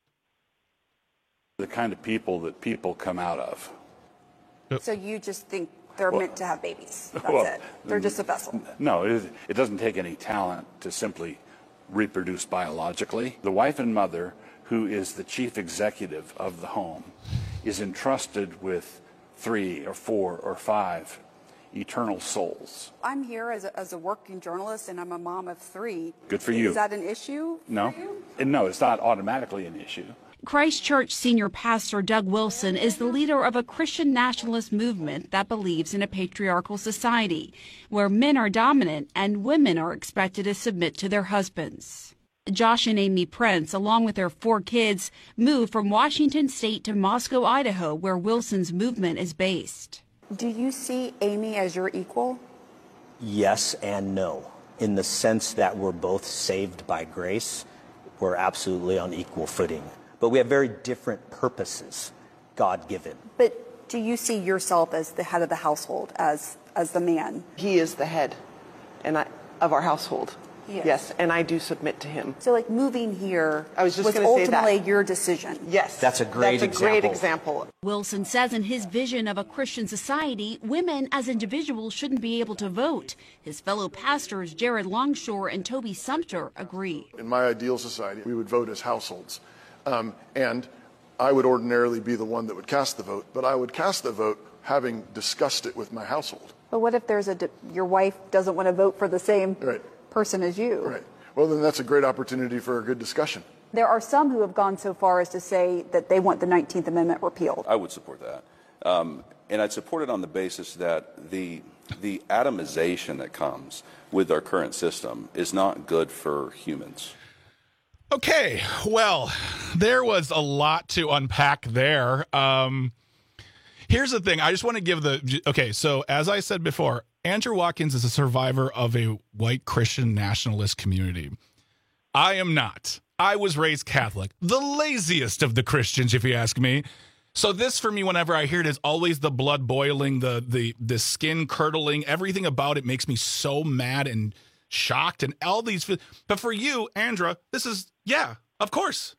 The kind of people that people come out of. So you just think they're well, meant to have babies. That's well, it. They're just a vessel. No, it, it doesn't take any talent to simply reproduce biologically. The wife and mother, who is the chief executive of the home, is entrusted with three or four or five eternal souls. I'm here as a, as a working journalist, and I'm a mom of three. Good for you. Is that an issue? No. No, it's not automatically an issue. Christ Church senior pastor Doug Wilson is the leader of a Christian nationalist movement that believes in a patriarchal society where men are dominant and women are expected to submit to their husbands. Josh and Amy Prince, along with their four kids, moved from Washington State to Moscow, Idaho, where Wilson's movement is based. Do you see Amy as your equal? Yes and no, in the sense that we're both saved by grace. We're absolutely on equal footing. But we have very different purposes, God-given. But do you see yourself as the head of the household, as as the man? He is the head and I, of our household. Yes. yes, and I do submit to him. So, like, moving here I was, just was ultimately your decision. Yes. That's a great That's a example. great example. Wilson says in his vision of a Christian society, women as individuals shouldn't be able to vote. His fellow pastors, Jared Longshore and Toby Sumter, agree. In my ideal society, we would vote as households. Um, and I would ordinarily be the one that would cast the vote, but I would cast the vote having discussed it with my household. But what if there's a your wife doesn't want to vote for the same right. person as you? Right. Well, then that's a great opportunity for a good discussion. There are some who have gone so far as to say that they want the nineteenth Amendment repealed. I would support that. Um, and I'd support it on the basis that the the atomization that comes with our current system is not good for humans. Okay, well, there was a lot to unpack there. Um, here's the thing. I just want to give the... Okay, so as I said before, Andrew Watkins is a survivor of a white Christian nationalist community. I am not. I was raised Catholic. The laziest of the Christians, if you ask me. So this, for me, whenever I hear it, is always the blood boiling, the the the skin curdling. Everything about it makes me so mad and shocked and all these. But for you, Andra, this is, yeah, of course.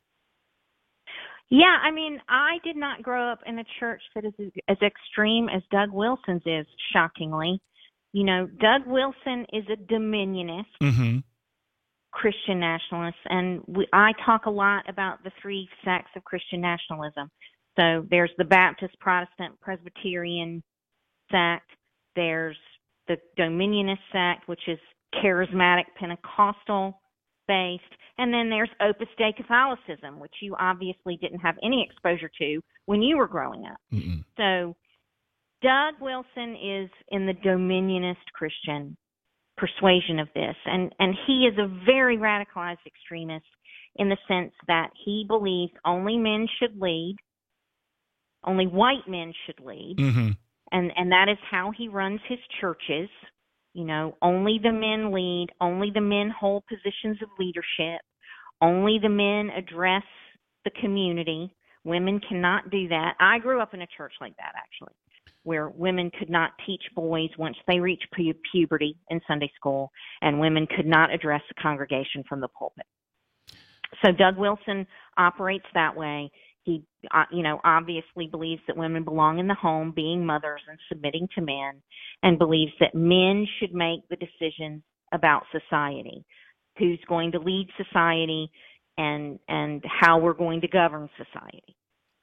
Yeah, I mean, I did not grow up in a church that is as extreme as Doug Wilson's is, shockingly. You know, Doug Wilson is a dominionist, mm-hmm. Christian nationalist, and we, I talk a lot about the three sects of Christian nationalism. So there's the Baptist, Protestant, Presbyterian sect. There's the Dominionist sect, which is charismatic Pentecostal based. And then there's Opus Dei Catholicism, which you obviously didn't have any exposure to when you were growing up. Mm-mm. So Doug Wilson is in the Dominionist Christian persuasion of this. And, and he is a very radicalized extremist in the sense that he believes only men should lead. Only white men should lead, mm-hmm. and, and that is how he runs his churches. You know, only the men lead, only the men hold positions of leadership, only the men address the community. Women cannot do that. I grew up in a church like that, actually, where women could not teach boys once they reached pu- puberty in Sunday school, and women could not address the congregation from the pulpit. So Doug Wilson operates that way. He, uh, you know, obviously believes that women belong in the home, being mothers and submitting to men, and believes that men should make the decisions about society, who's going to lead society, and and how we're going to govern society.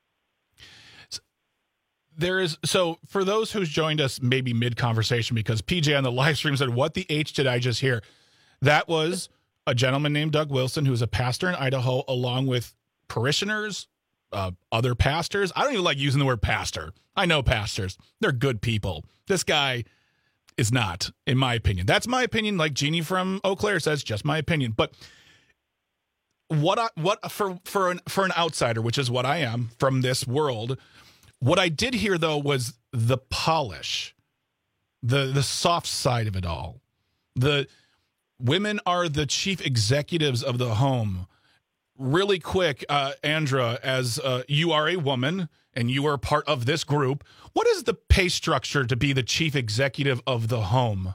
There is, so for those who's joined us maybe mid-conversation, because P J on the live stream said, what the H did I just hear? That was a gentleman named Doug Wilson, who's a pastor in Idaho, along with parishioners, Uh, other pastors. I don't even like using the word pastor. I know pastors. They're good people. This guy is not, in my opinion. That's my opinion. Like Jeannie from Eau Claire says, just my opinion. But what I, what for for an for an outsider, which is what I am from this world, what I did hear though was the polish, the the soft side of it all. The women are the chief executives of the home. Really quick, uh, Andra, as uh, you are a woman and you are part of this group, what is the pay structure to be the chief executive of the home?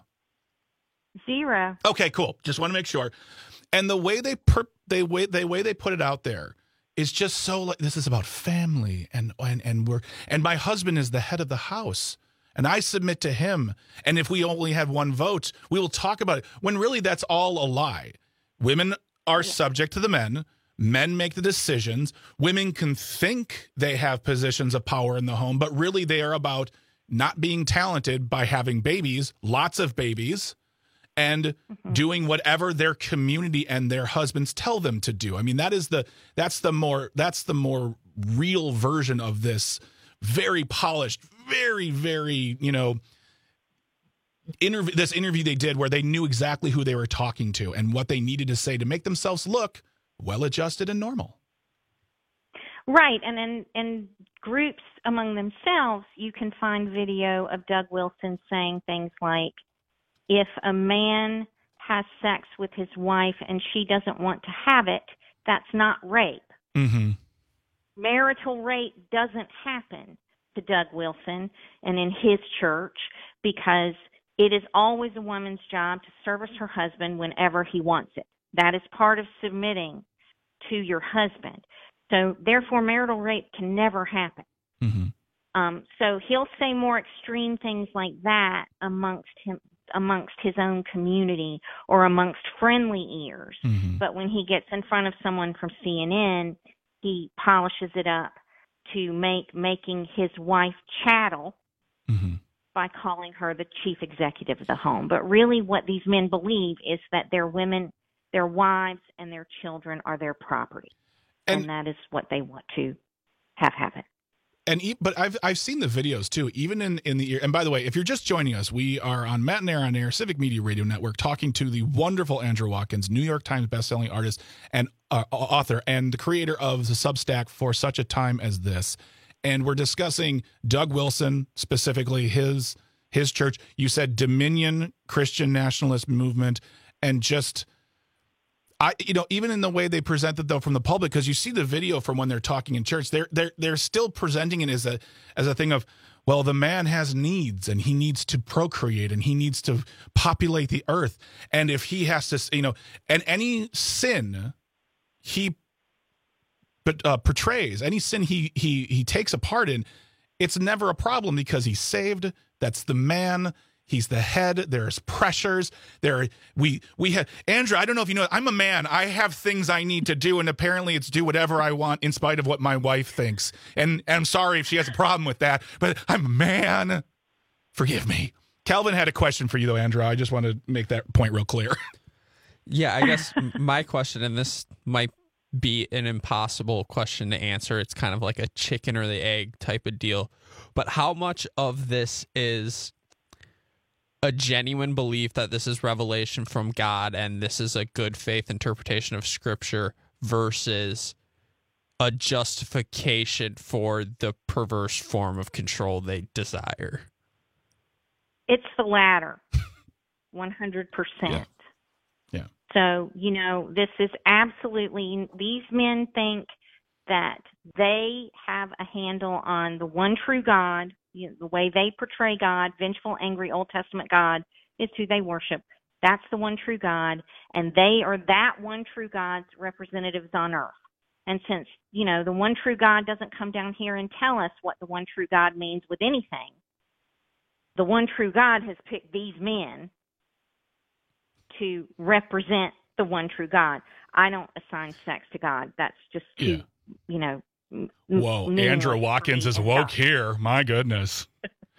Zero. Okay, cool. Just want to make sure. And the way they per- they way they way they put it out there is just so like, this is about family and and and we're and my husband is the head of the house and I submit to him. And if we only had one vote, we will talk about it. When really that's all a lie. Women are yeah. subject to the men. Men make the decisions. Women can think they have positions of power in the home, but really they are about not being talented by having babies, lots of babies, and mm-hmm. doing whatever their community and their husbands tell them to do. I mean, that is the that's the more that's the more real version of this very polished, very, very, you know, interview this interview they did where they knew exactly who they were talking to and what they needed to say to make themselves look well-adjusted and normal. Right, and in, in groups among themselves, you can find video of Doug Wilson saying things like, if a man has sex with his wife and she doesn't want to have it, that's not rape. Mm-hmm. Marital rape doesn't happen to Doug Wilson and in his church because it is always a woman's job to service her husband whenever he wants it. That is part of submitting to your husband. So therefore, marital rape can never happen. Mm-hmm. Um, so he'll say more extreme things like that amongst him, amongst his own community or amongst friendly ears. Mm-hmm. But when he gets in front of someone from C N N, he polishes it up to make making his wife chattel mm-hmm. by calling her the chief executive of the home. But really what these men believe is that their women, their wives and their children are their property. and, and that is what they want to have happen. And but I've I've seen the videos too, even in in the and by the way, if you're just joining us, we are on Matt and Air on Air, Civic Media Radio Network, talking to the wonderful Andrew Watkins, New York Times bestselling artist and uh, author, and the creator of the Substack For Such a Time as This. And we're discussing Doug Wilson, specifically his his church. You said Dominion Christian Nationalist Movement, and just. I, you know, even in the way they present it though from the public, because you see the video from when they're talking in church, they're they're they're still presenting it as a as a thing of, well, the man has needs and he needs to procreate and he needs to populate the earth, and if he has to, you know, and any sin he but uh, portrays, any sin he he he takes a part in, it's never a problem because he's saved. That's the man. He's the head. There's pressures. There, we we have Andrew. I don't know if you know. I'm a man. I have things I need to do, and apparently, it's do whatever I want in spite of what my wife thinks. And, and I'm sorry if she has a problem with that, but I'm a man. Forgive me. Calvin had a question for you, though, Andrew. I just want to make that point real clear. Yeah, I guess my question, and this might be an impossible question to answer. It's kind of like a chicken or the egg type of deal. But how much of this is a genuine belief that this is revelation from God and this is a good faith interpretation of Scripture versus a justification for the perverse form of control they desire? It's the latter, one hundred percent. Yeah. yeah. So, you know, this is absolutely, these men think that they have a handle on the one true God. You know, the way they portray God, vengeful, angry, Old Testament God, is who they worship. That's the one true God, and they are that one true God's representatives on earth. And since, you know, the one true God doesn't come down here and tell us what the one true God means with anything, the one true God has picked these men to represent the one true God. I don't assign sex to God. That's just too, yeah. you know, Whoa, Andrew Watkins is woke here. My goodness.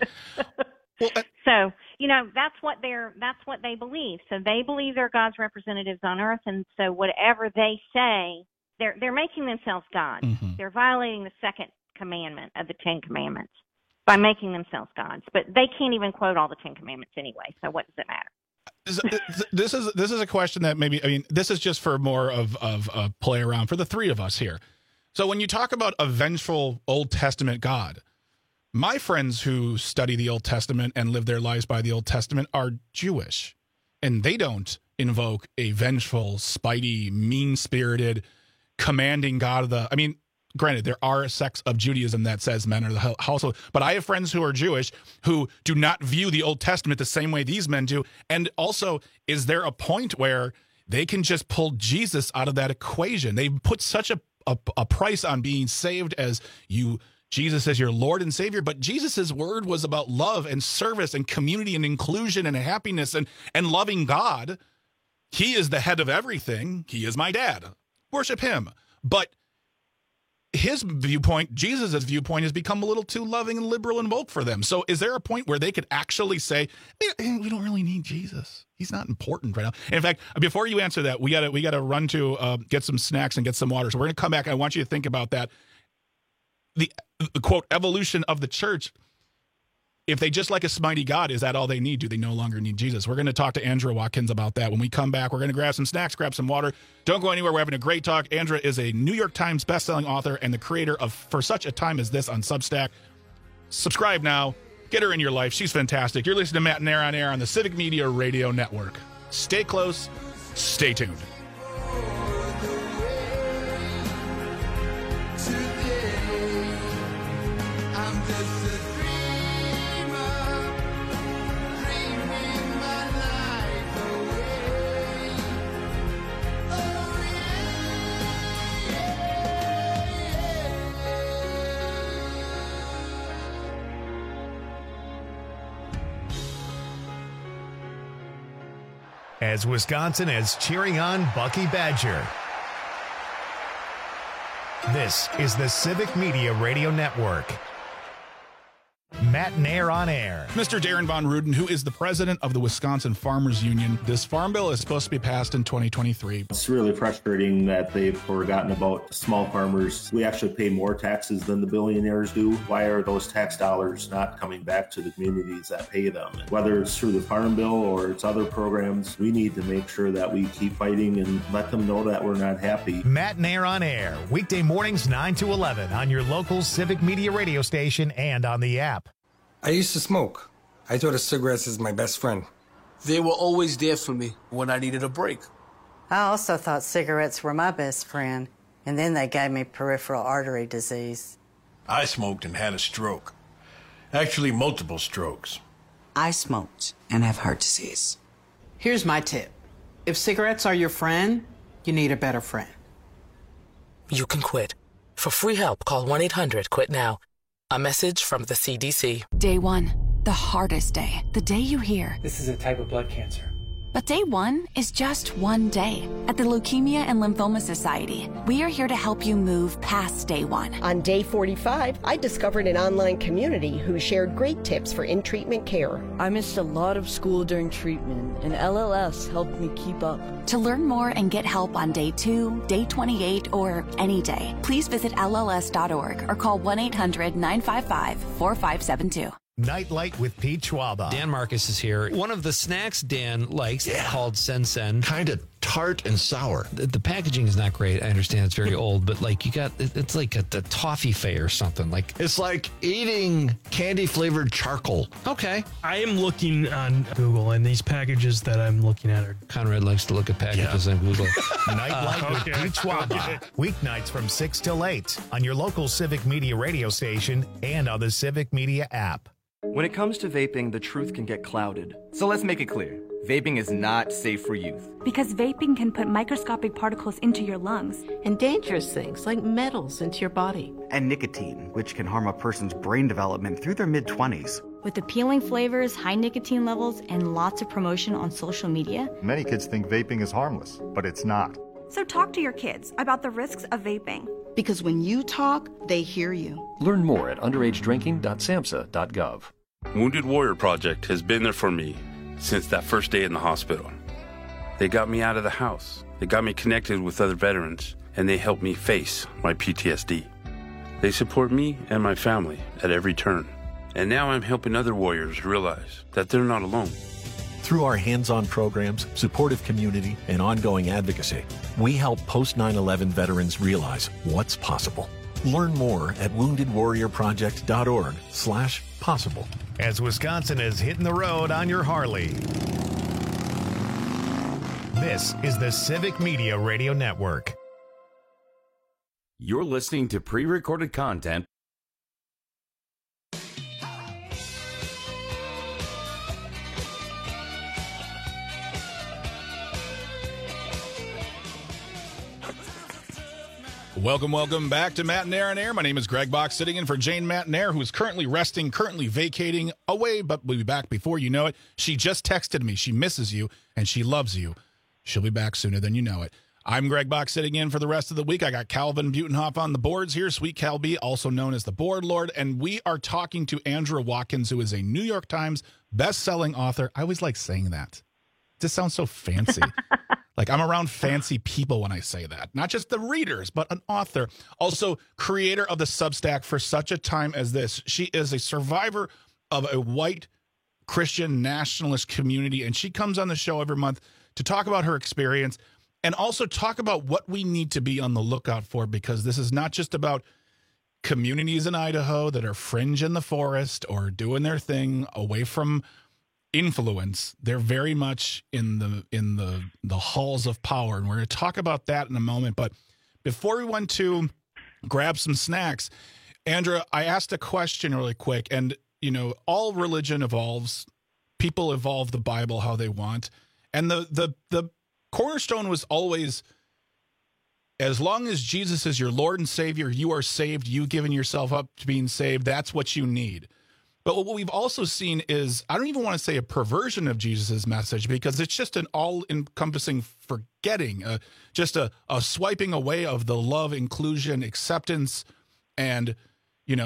well, uh, so, you know, that's what they're that's what they believe. So they believe they're God's representatives on earth, and so whatever they say, they're they're making themselves God. Mm-hmm. They're violating the second commandment of the Ten Commandments by making themselves gods. But they can't even quote all the Ten Commandments anyway, so what does it matter? This is this is a question that maybe, I mean, this is just for more of of a play around for the three of us here. So when you talk about a vengeful Old Testament God, my friends who study the Old Testament and live their lives by the Old Testament are Jewish, and they don't invoke a vengeful, spitey, mean-spirited, commanding God of the, I mean, granted, there are sects of Judaism that says men are the household, but I have friends who are Jewish who do not view the Old Testament the same way these men do. And also, is there a point where they can just pull Jesus out of that equation? They put such a A, a price on being saved as you, Jesus as your Lord and Savior, but Jesus's word was about love and service and community and inclusion and happiness and, and loving God. He is the head of everything. He is my dad. Worship him. But his viewpoint, Jesus's viewpoint, has become a little too loving and liberal and woke for them. So is there a point where they could actually say, we don't really need Jesus? He's not important right now. In fact, before you answer that, we gotta we gotta run to uh, get some snacks and get some water. So we're gonna come back. I want you to think about that. The, the quote evolution of the church. If they just like a mighty God, is that all they need? Do they no longer need Jesus? We're going to talk to Andrew Watkins about that. When we come back, we're going to grab some snacks, grab some water. Don't go anywhere. We're having a great talk. Andrew is a New York Times bestselling author and the creator of For Such a Time as This on Substack. Subscribe now. Get her in your life. She's fantastic. You're listening to Matt and Air on Air on the Civic Media Radio Network. Stay close. Stay tuned. As Wisconsin is cheering on Bucky Badger. This is the Civic Media Radio Network. Matt and Air on Air. Mister Darren Von Ruden, who is the president of the Wisconsin Farmers Union. This farm bill is supposed to be passed in twenty twenty-three. It's really frustrating that they've forgotten about small farmers. We actually pay more taxes than the billionaires do. Why are those tax dollars not coming back to the communities that pay them? And whether it's through the farm bill or it's other programs, we need to make sure that we keep fighting and let them know that we're not happy. Matt and Air on Air, weekday mornings nine to eleven on your local Civic Media radio station and on the app. I used to smoke. I thought of cigarettes as my best friend. They were always there for me when I needed a break. I also thought cigarettes were my best friend, and then they gave me peripheral artery disease. I smoked and had a stroke. Actually, multiple strokes. I smoked and have heart disease. Here's my tip. If cigarettes are your friend, you need a better friend. You can quit. For free help, call one eight hundred quit now. A message from the C D C. Day one, the hardest day. The day you hear, this is a type of blood cancer. But day one is just one day. At the Leukemia and Lymphoma Society, we are here to help you move past day one. On day forty-five, I discovered an online community who shared great tips for in-treatment care. I missed a lot of school during treatment, and L L S helped me keep up. To learn more and get help on day two, day twenty-eight, or any day, please visit L L S dot org or call one eight hundred nine five five four five seven two. Nightlight with Pete Schwaba. Dan Marcus is here. One of the snacks Dan likes yeah. called Sen Sen. Kind of tart and sour. The, the packaging is not great. I understand it's very old, but like you got, it, it's like a, a toffee fay or something. Like It's like eating candy-flavored charcoal. Okay. I am looking on Google, and these packages that I'm looking at are... Conrad likes to look at packages yeah. on Google. Nightlight uh, with okay. Pete Schwaba. Weeknights from six till eight on your local Civic Media radio station and on the Civic Media app. When it comes to vaping, the truth can get clouded. So let's make it clear. Vaping is not safe for youth. Because vaping can put microscopic particles into your lungs. And dangerous things like metals into your body. And nicotine, which can harm a person's brain development through their mid-twenties. With appealing flavors, high nicotine levels, and lots of promotion on social media. Many kids think vaping is harmless, but it's not. So talk to your kids about the risks of vaping. Because when you talk, they hear you. Learn more at underage drinking dot samhsa dot gov. Wounded Warrior Project has been there for me since that first day in the hospital. They got me out of the house. They got me connected with other veterans, and they helped me face my P T S D. They support me and my family at every turn. And now I'm helping other warriors realize that they're not alone. Through our hands-on programs, supportive community, and ongoing advocacy, we help post nine eleven veterans realize what's possible. Learn more at wounded warrior project dot org slash possible. As Wisconsin is hitting the road on your Harley. This is the Civic Media Radio Network. You're listening to pre-recorded content. Welcome, welcome back to Matt and Air on Air. My name is Greg Box, sitting in for Jane Matnair, who is currently resting, currently vacating away, but will be back before you know it. She just texted me. She misses you, and she loves you. She'll be back sooner than you know it. I'm Greg Box, sitting in for the rest of the week. I got Calvin Butenhoff on the boards here, Sweet Cal B, also known as the Board Lord, and we are talking to Andra Watkins, who is a New York Times best-selling author. I always like saying that. It just sounds so fancy. Like, I'm around fancy people when I say that. Not just the readers, but an author. Also, creator of the Substack For Such a Time as This. She is a survivor of a white Christian nationalist community, and she comes on the show every month to talk about her experience and also talk about what we need to be on the lookout for, because this is not just about communities in Idaho that are fringe in the forest or doing their thing away from influence. They're very much in the in the the halls of power, and we're going to talk about that in a moment. But before we went to grab some snacks, Andra, I asked a question really quick, and you know, all religion evolves. People evolve the Bible how they want, and the the the cornerstone was always, as long as Jesus is your Lord and Savior, you are saved. You've given yourself up to being saved. That's what you need. But what we've also seen is, I don't even want to say a perversion of Jesus's message, because it's just an all-encompassing forgetting, uh, just a, a swiping away of the love, inclusion, acceptance, and, you know,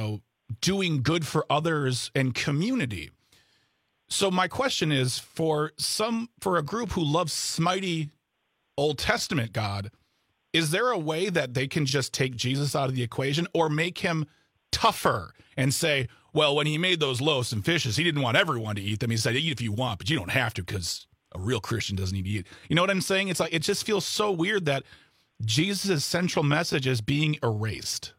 doing good for others and community. So my question is, for some, for a group who loves smitey Old Testament God, is there a way that they can just take Jesus out of the equation or make him tougher and say, well, when he made those loaves and fishes, he didn't want everyone to eat them. He said, eat if you want, but you don't have to, because a real Christian doesn't need to eat. You know what I'm saying? It's like, it just feels so weird that Jesus' central message is being erased.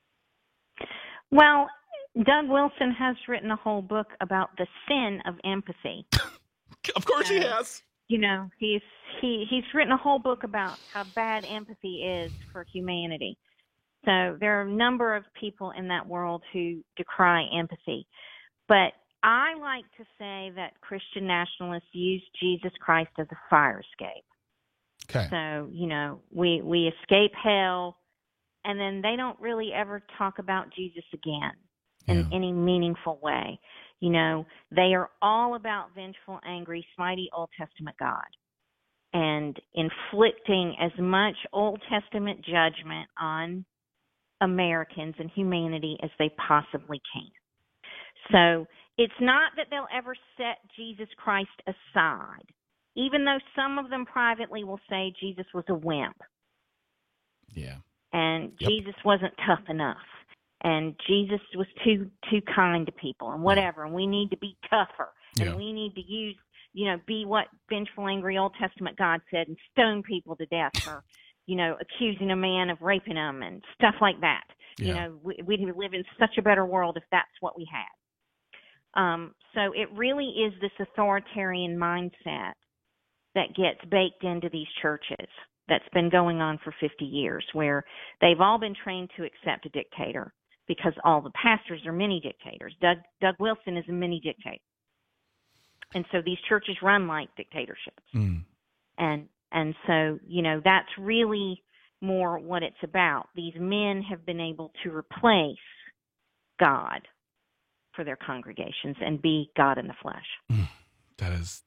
Well, Doug Wilson has written a whole book about the sin of empathy. Of course and, he has. You know, he's he he's written a whole book about how bad empathy is for humanity. So there are a number of people in that world who decry empathy. But I like to say that Christian nationalists use Jesus Christ as a fire escape. Okay. So, you know, we we escape hell, and then they don't really ever talk about Jesus again in yeah. any meaningful way. You know, they are all about vengeful, angry, smitey Old Testament God and inflicting as much Old Testament judgment on Americans and humanity as they possibly can. So it's not that they'll ever set Jesus Christ aside, even though some of them privately will say Jesus was a wimp. Yeah. And yep. Jesus wasn't tough enough. And Jesus was too too kind to people and whatever. And we need to be tougher. And yeah. we need to use, you know, be what vengeful, angry Old Testament God said and stone people to death for, you know, accusing a man of raping them and stuff like that. Yeah. You know, we, we'd live in such a better world if that's what we had. Um, so it really is this authoritarian mindset that gets baked into these churches that's been going on for fifty years, where they've all been trained to accept a dictator because all the pastors are mini dictators. Doug, Doug Wilson is a mini dictator. And so these churches run like dictatorships. Mm. And and so, you know, that's really more what it's about. These men have been able to replace God for their congregations and be God in the flesh. Mm. That is,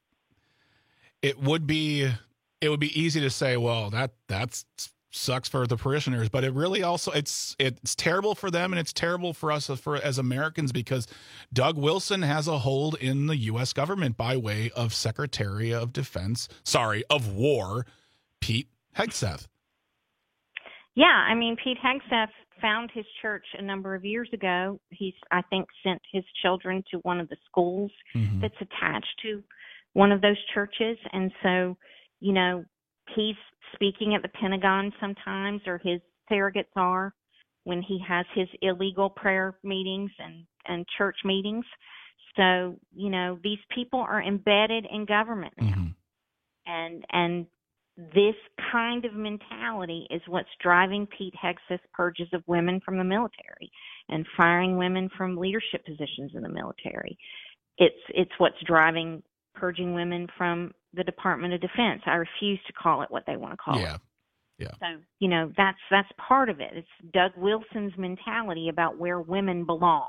it would be, it would be easy to say, well, that that's sucks for the parishioners, but it really also, it's it's terrible for them, and it's terrible for us for as Americans, because Doug Wilson has a hold in the U S government by way of Secretary of Defense, sorry, of War, Pete Hegseth. Yeah, I mean, Pete Hegseth found his church a number of years ago. He's, I think, sent his children to one of the schools mm-hmm. that's attached to one of those churches. And so, you know, he's speaking at the Pentagon sometimes, or his surrogates are, when he has his illegal prayer meetings and, and church meetings. So, you know, these people are embedded in government now. Mm-hmm. And, and this kind of mentality is what's driving Pete Hegseth's purges of women from the military and firing women from leadership positions in the military. It's, it's what's driving purging women from the Department of Defense. I refuse to call it what they want to call yeah. it. Yeah. So, you know, that's that's part of it. It's Doug Wilson's mentality about where women belong.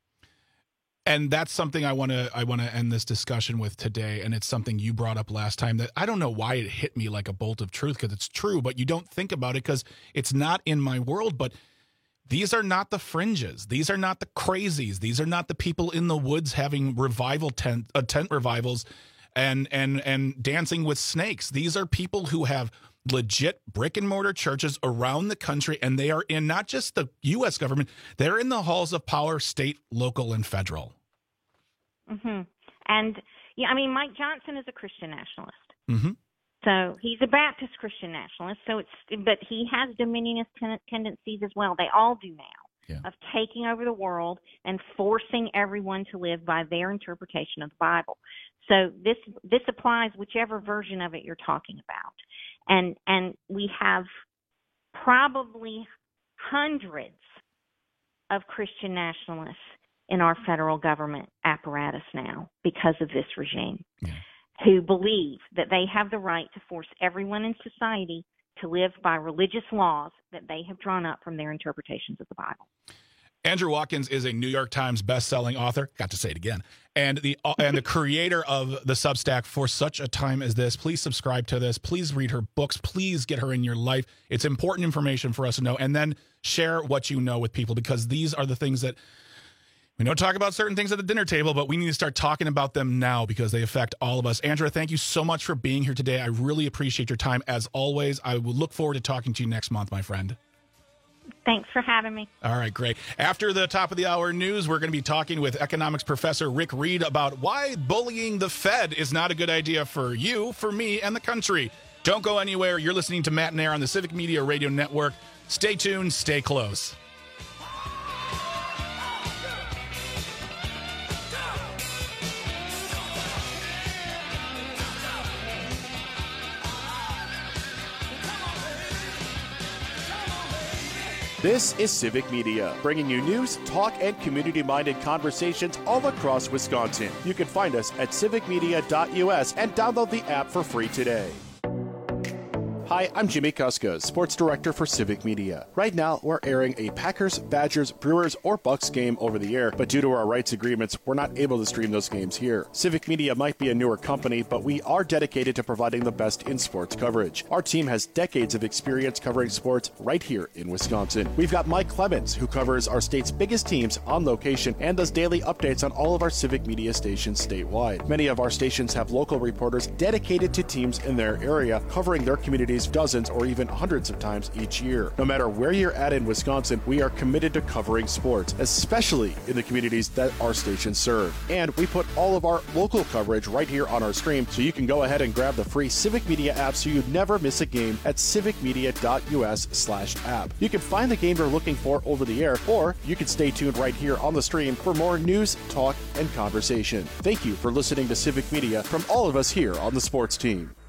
And that's something I want to I want to end this discussion with today, and it's something you brought up last time that I don't know why it hit me like a bolt of truth, because it's true, but you don't think about it because it's not in my world. But these are not the fringes. These are not the crazies. These are not the people in the woods having revival tent uh, tent revivals and and and dancing with snakes. These are people who have legit brick and mortar churches around the country, and they are in not just the U S government, they're in the halls of power, state, local, and federal. Mm-hmm. And, yeah, I mean, Mike Johnson is a Christian nationalist. Mm-hmm. So he's a Baptist Christian nationalist, so it's, but he has dominionist ten- tendencies as well. They all do now, yeah. of taking over the world and forcing everyone to live by their interpretation of the Bible. So this this applies whichever version of it you're talking about. And and we have probably hundreds of Christian nationalists in our federal government apparatus now because of this regime, yeah. who believe that they have the right to force everyone in society to live by religious laws that they have drawn up from their interpretations of the Bible. Andrew Watkins is a New York Times best-selling author. Got to say it again. And the uh, and the creator of the Substack For Such a Time as This. Please subscribe to this. Please read her books. Please get her in your life. It's important information for us to know. And then share what you know with people, because these are the things that We don't talk about certain things at the dinner table, but we need to start talking about them now because they affect all of us. Andrea, thank you so much for being here today. I really appreciate your time. As always, I will look forward to talking to you next month, my friend. Thanks for having me. All right, great. After the top of the hour news, we're going to be talking with economics professor Rick Reed about why bullying the Fed is not a good idea for you, for me, and the country. Don't go anywhere. You're listening to Matt and Air on the Civic Media Radio Network. Stay tuned. Stay close. This is Civic Media, bringing you news, talk, and community-minded conversations all across Wisconsin. You can find us at civic media dot U S and download the app for free today. Hi, I'm Jimmy Kuska, Sports Director for Civic Media. Right now, we're airing a Packers, Badgers, Brewers, or Bucks game over the air, but due to our rights agreements, we're not able to stream those games here. Civic Media might be a newer company, but we are dedicated to providing the best in sports coverage. Our team has decades of experience covering sports right here in Wisconsin. We've got Mike Clemens, who covers our state's biggest teams on location and does daily updates on all of our Civic Media stations statewide. Many of our stations have local reporters dedicated to teams in their area, covering their communities dozens or even hundreds of times each year. No matter where you're at in Wisconsin, we are committed to covering sports, especially in the communities that our stations serve. And we put all of our local coverage right here on our stream, so you can go ahead and grab the free Civic Media app so you never miss a game at civic media dot U S slash app. You can find the game you're looking for over the air, or you can stay tuned right here on the stream for more news, talk, and conversation. Thank you for listening to Civic Media from all of us here on the sports team.